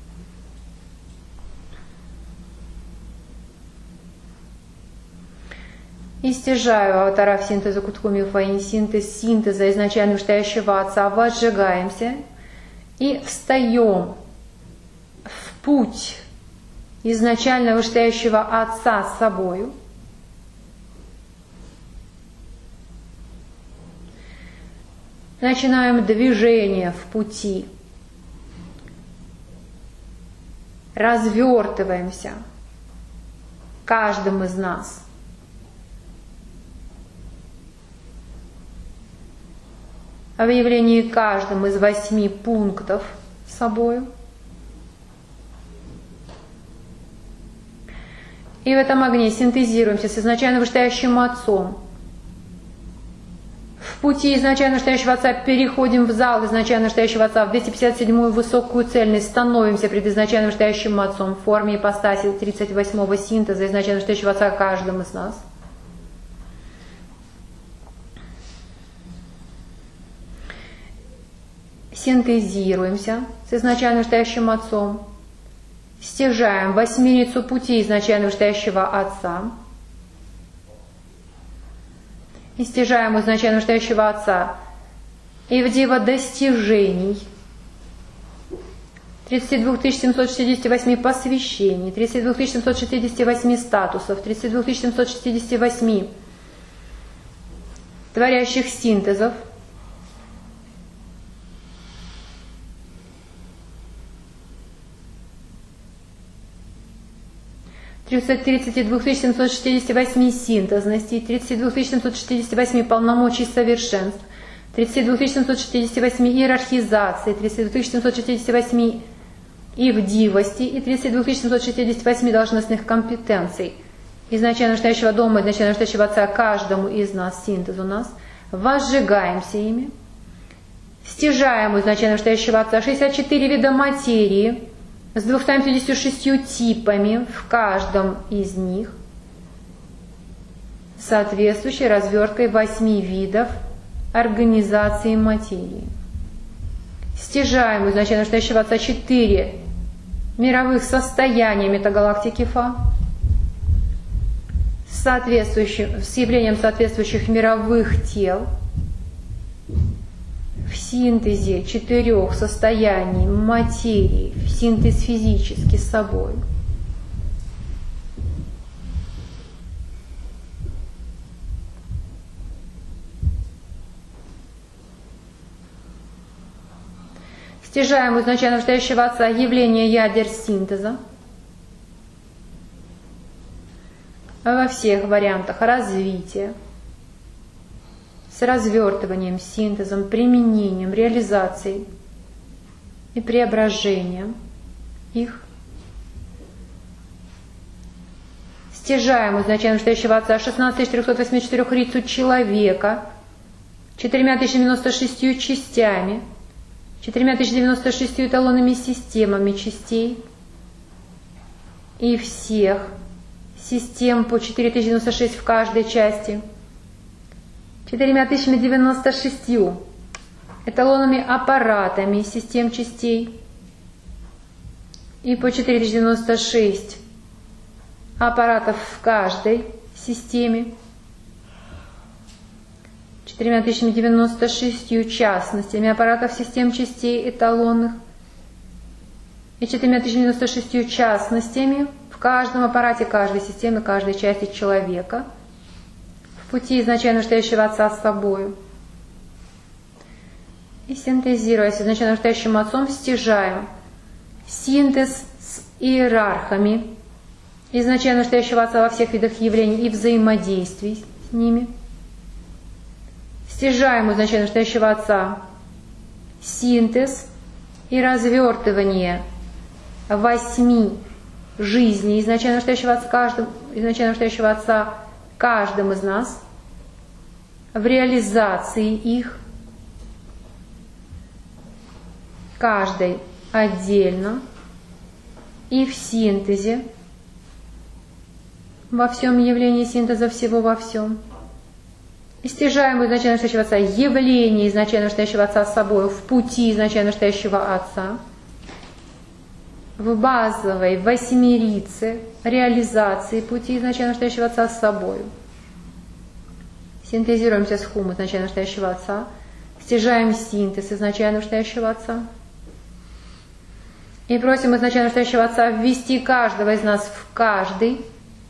И стяжаю аватаров синтеза Кутхуми Уфаинь, синтеза изначально вышестоящего Отца, возжигаемся и встаем в путь изначально вышестоящего Отца с собою. Начинаем движение в пути. Развертываемся каждым из нас. В явлении каждым из 8 пунктов с собою. И в этом огне синтезируемся с изначально вышестоящим Отцом. В пути изначально настоящего Отца переходим в зал изначально настоящего Отца, в 257-ю высокую цельность, становимся пред изначально настоящим Отцом в форме ипостаси 38-го синтеза изначально настоящего Отца каждым из нас. Синтезируемся с изначально настоящим Отцом, стяжаем восьмерицу пути изначально настоящего Отца, и стяжаем изначально настоящего Отца и в дева достижений 32 768 посвящений, 32 768 статусов, 32 768 творящих синтезов, тридцать 32 768 синтезностей, 32 768 полномочий совершенств, 32 768 иерархизаций, 32 768 ивдивости и 32 768 должностных компетенций изначально настоящего дома, изначально настоящего Отца каждому из нас, синтезу нас, возжигаемся ими, стяжаем изначально настоящего Отца 64 вида материи, с 256 типами в каждом из них, соответствующей разверткой 8 видов организации материи. Стяжаем изначально настоящего Отца 4 мировых состояния метагалактики Фа с явлением соответствующих мировых тел в синтезе 4 состояний материи, в синтез физически с собой. Стяжаем изначально настоящего Отца явление ядер синтеза во всех вариантах развития, с развертыванием, синтезом, применением, реализацией и преображением их. Стяжаем изначально настоящего Отца 16 484 рицу человека, 4096 частями, 4096 эталонными системами частей и всех систем по 4096 в каждой части, 4096 эталонными аппаратами систем частей и по 4096 аппаратов в каждой системе, 4096 частностями аппаратов систем частей эталонных и 4096 частностями в каждом аппарате, каждой системы, каждой части человека, в пути изначально настоящего Отца с собою. И синтезируя с изначально настоящим Отцом, стяжаем синтез с иерархами изначально настоящего Отца во всех видах явлений и взаимодействий с ними. Стяжаем изначально настоящего Отца синтез и развертывание 8 жизней изначально настоящего Отца каждым из нас в реализации их, каждой отдельно и в синтезе, во всем явлении синтеза всего во всем. И стяжаем изначально настоящего Отца явление изначально настоящего Отца с собой в пути изначально настоящего Отца, в базовой восьмерице реализации пути изначально настоящего Отца с собой. Синтезируемся с хум изначально настоящего Отца, стяжаем синтез изначально настоящего Отца и просим изначально настоящего Отца ввести каждого из нас в каждый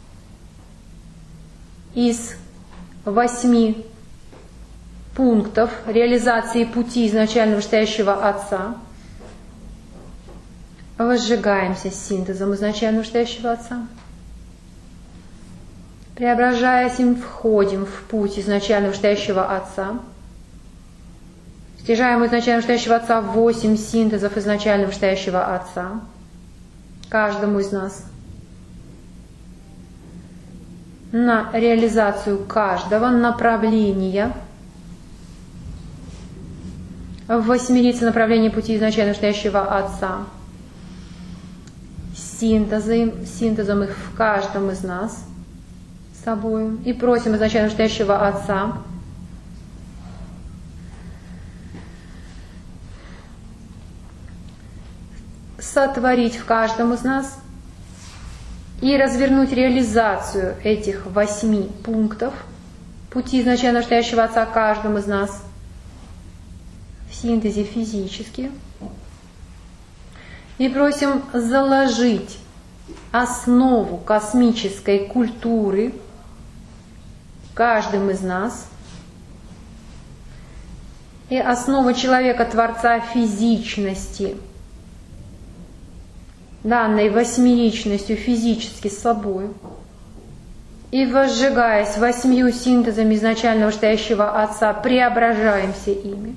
из 8 пунктов реализации пути изначально настоящего Отца. Возжигаемся с синтезом изначально настоящего Отца. Преображаясь им, входим в путь изначально настоящего Отца. Стяжаем изначально настоящего Отца 8 синтезов изначально настоящего Отца. Каждому из нас. На реализацию каждого направления в восьмерице направления пути изначально настоящего Отца. Синтезом их в каждом из нас с собой. И просим изначально настоящего Отца сотворить в каждом из нас и развернуть реализацию этих 8 пунктов пути изначально настоящего Отца каждым из нас в синтезе физически. И просим заложить основу космической культуры каждым из нас и основу человека-творца физичности, данной восьмеричностью физически с собой, и возжигаясь 8 синтезами изначально настоящего Отца, преображаемся ими.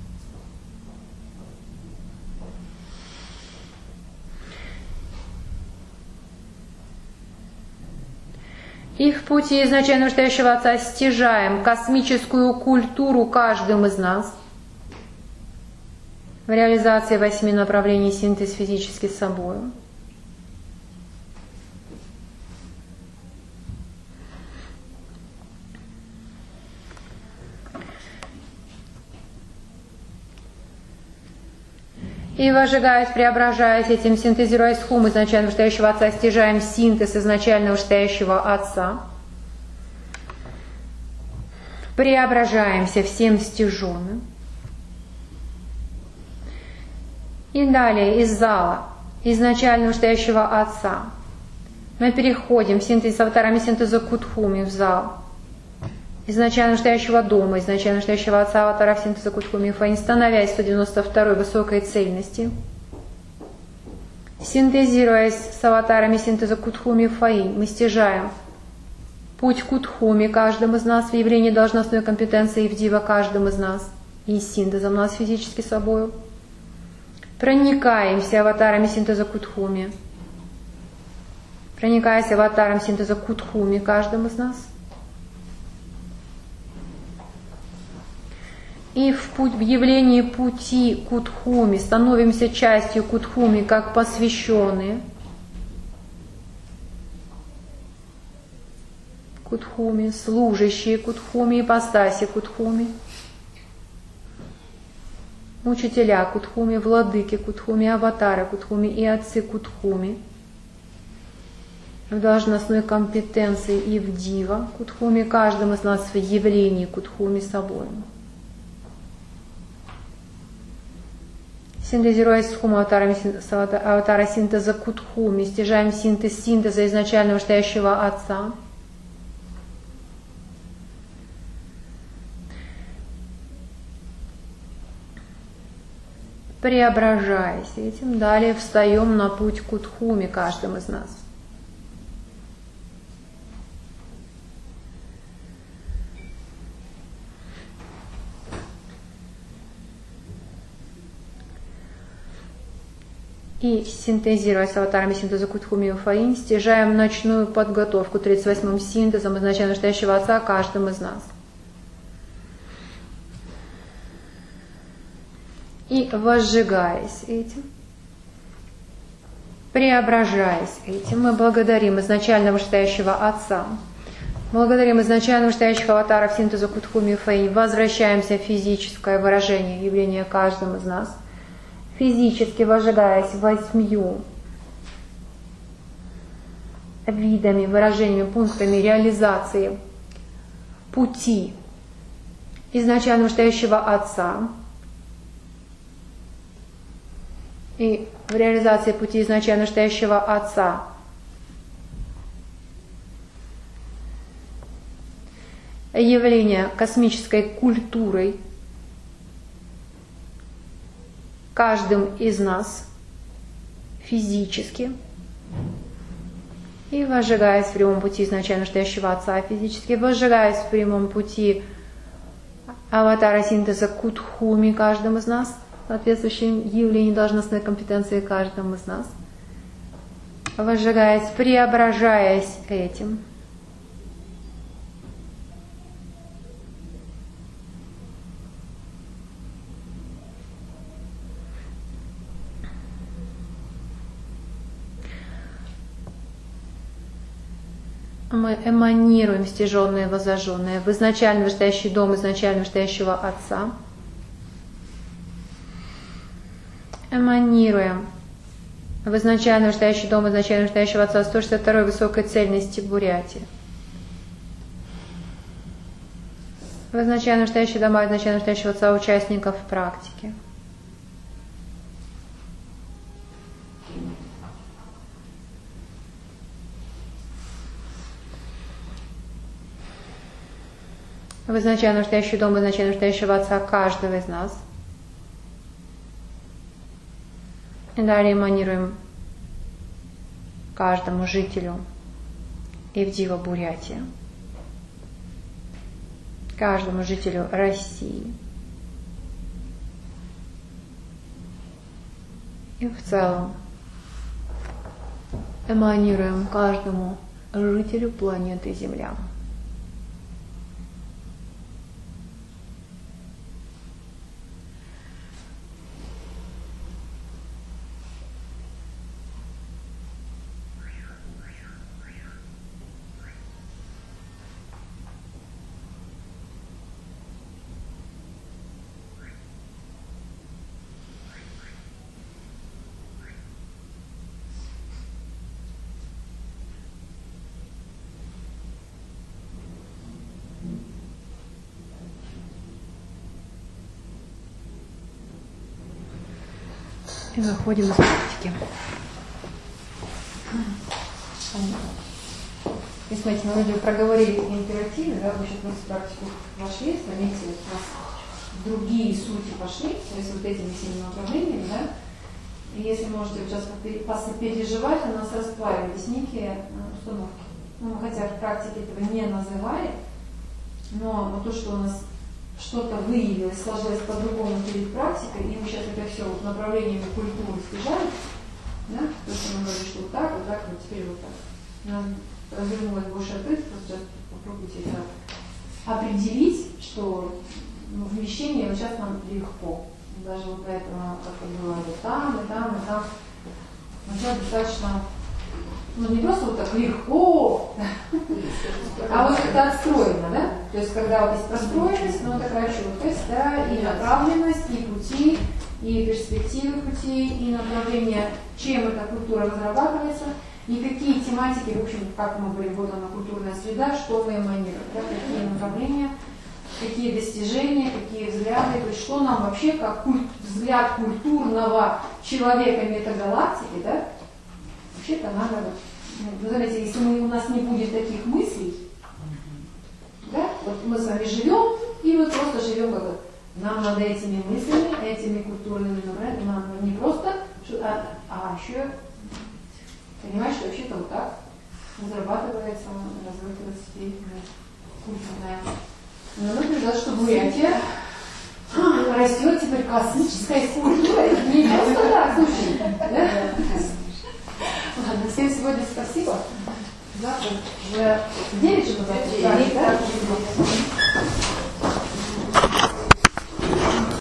И в пути изначально настоящего Отца стяжаем космическую культуру каждым из нас в реализации 8 направлений синтез физически с собой. И возжигаясь, преображаясь этим, синтезируясь хум изначально настоящего Отца, стяжаем синтез изначально настоящего Отца. Преображаемся всем стяженным. И далее из зала изначально настоящего Отца мы переходим в синтез с аватарами синтеза Кутхуми в зал изначально настоящего дома, изначально настоящего Отца аватаров синтеза Кутхуми Фаин, становясь 192-й высокой цельности, синтезируясь с аватарами синтеза Кутхуми Фаин, мы стяжаем путь Кутхуми каждым из нас в явлении должностной компетенции в дива каждым из нас и синтезом нас физически собою. Проникаемся аватарами синтеза Кутхуми, проникаясь аватаром синтеза Кутхуми каждым из нас. И в явлении пути Кутхуми становимся частью Кутхуми как посвященные. Кутхуми, служащие Кутхуми, ипостаси Кутхуми, учителя Кутхуми, владыки Кутхуми, аватары Кутхуми и отцы Кутхуми в должностной компетенции и в дива Кутхуми, каждым из нас в явлении Кутхуми собой. Синтезируя схему аватара синтеза Кутхуми, стяжаем синтеза изначально вышестоящего Отца. Преображаясь этим, далее встаем на путь Кутхуми каждым из нас. И синтезируя с аватарами синтеза Кутхуми и Уфаин, стяжаем ночную подготовку 38-м синтезом изначально настоящего Отца каждым из нас. И возжигаясь этим, преображаясь этим, мы благодарим изначально вышестоящего Отца, благодарим изначально вышестоящих аватаров синтеза Кутхуми и Уфаин, возвращаемся в физическое выражение явления каждым из нас, физически возжигаясь 8 видами, выражениями, пунктами реализации пути изначально вышестоящего Отца. И в реализации пути изначально вышестоящего Отца явление космической культурой каждым из нас физически и возжигаясь в прямом пути изначально настоящего Отца физически, возжигаясь в прямом пути аватара синтеза Кутхуми каждым из нас, соответствующим явлению должностной компетенции каждым из нас, возжигаясь, преображаясь этим. Мы эманируем стяженное и возожженное в изначально вышестоящий дом изначально вышестоящего Отца. Эманируем в изначально вышестоящий дом изначально вышестоящего Отца 162-й высокой цельности Бурятии. В изначально вышестоящие дома изначально вышестоящего Отца участников практики. В изначально вышестоящий дом изначально вышестоящего Отца каждого из нас. И далее эманируем каждому жителю Ивдива Бурятии, каждому жителю России и в целом эманируем каждому жителю планеты Земля. И выходим из практики. И смотрите, мы вроде проговорили императивы, да, вы сейчас в практику вошли, заметили, у нас другие сути пошли, то есть вот этими всеми направлениями, да. И если можете сейчас переживать, у нас расплавились некие установки. Ну, хотя в практике этого не называли, но то, что у нас что-то выявилось, сложилось по-другому перед практикой, и мы сейчас это все вот направлениями культуры стяжаем, да? То, что мы говорили, что вот так, вот теперь вот так. Нам развернулось больше открыть, просто сейчас попробуйте это определить, что вмещение вот сейчас нам легко. Даже вот поэтому, как было вот там, и там, и там. Сейчас достаточно, ну не просто вот так легко, а вот это отстроено, да? То есть когда вот есть простроенность, но такая четкость, да, и направленность, и пути, и перспективы пути, и направление, чем эта культура разрабатывается, и какие тематики, в общем, как мы говорим, вот она культурная среда, что вы эманируете, да, какие направления какие достижения, какие взгляды, то есть что нам вообще, как взгляд культурного человека метагалактики, да, вообще-то надо, вы знаете, если у нас не будет таких мыслей, да, вот мы с вами живем, и вот просто живем как вот, нам надо этими мыслями, этими культурными набрать, нам не просто, а еще понимаешь, что вообще-то вот так разрабатывается, развивается деятельность культурная. Но мы придет, что Бурятия растет теперь космическая культура. Не просто так, слушай. Да? Ладно, всем сегодня спасибо. Завтра в 9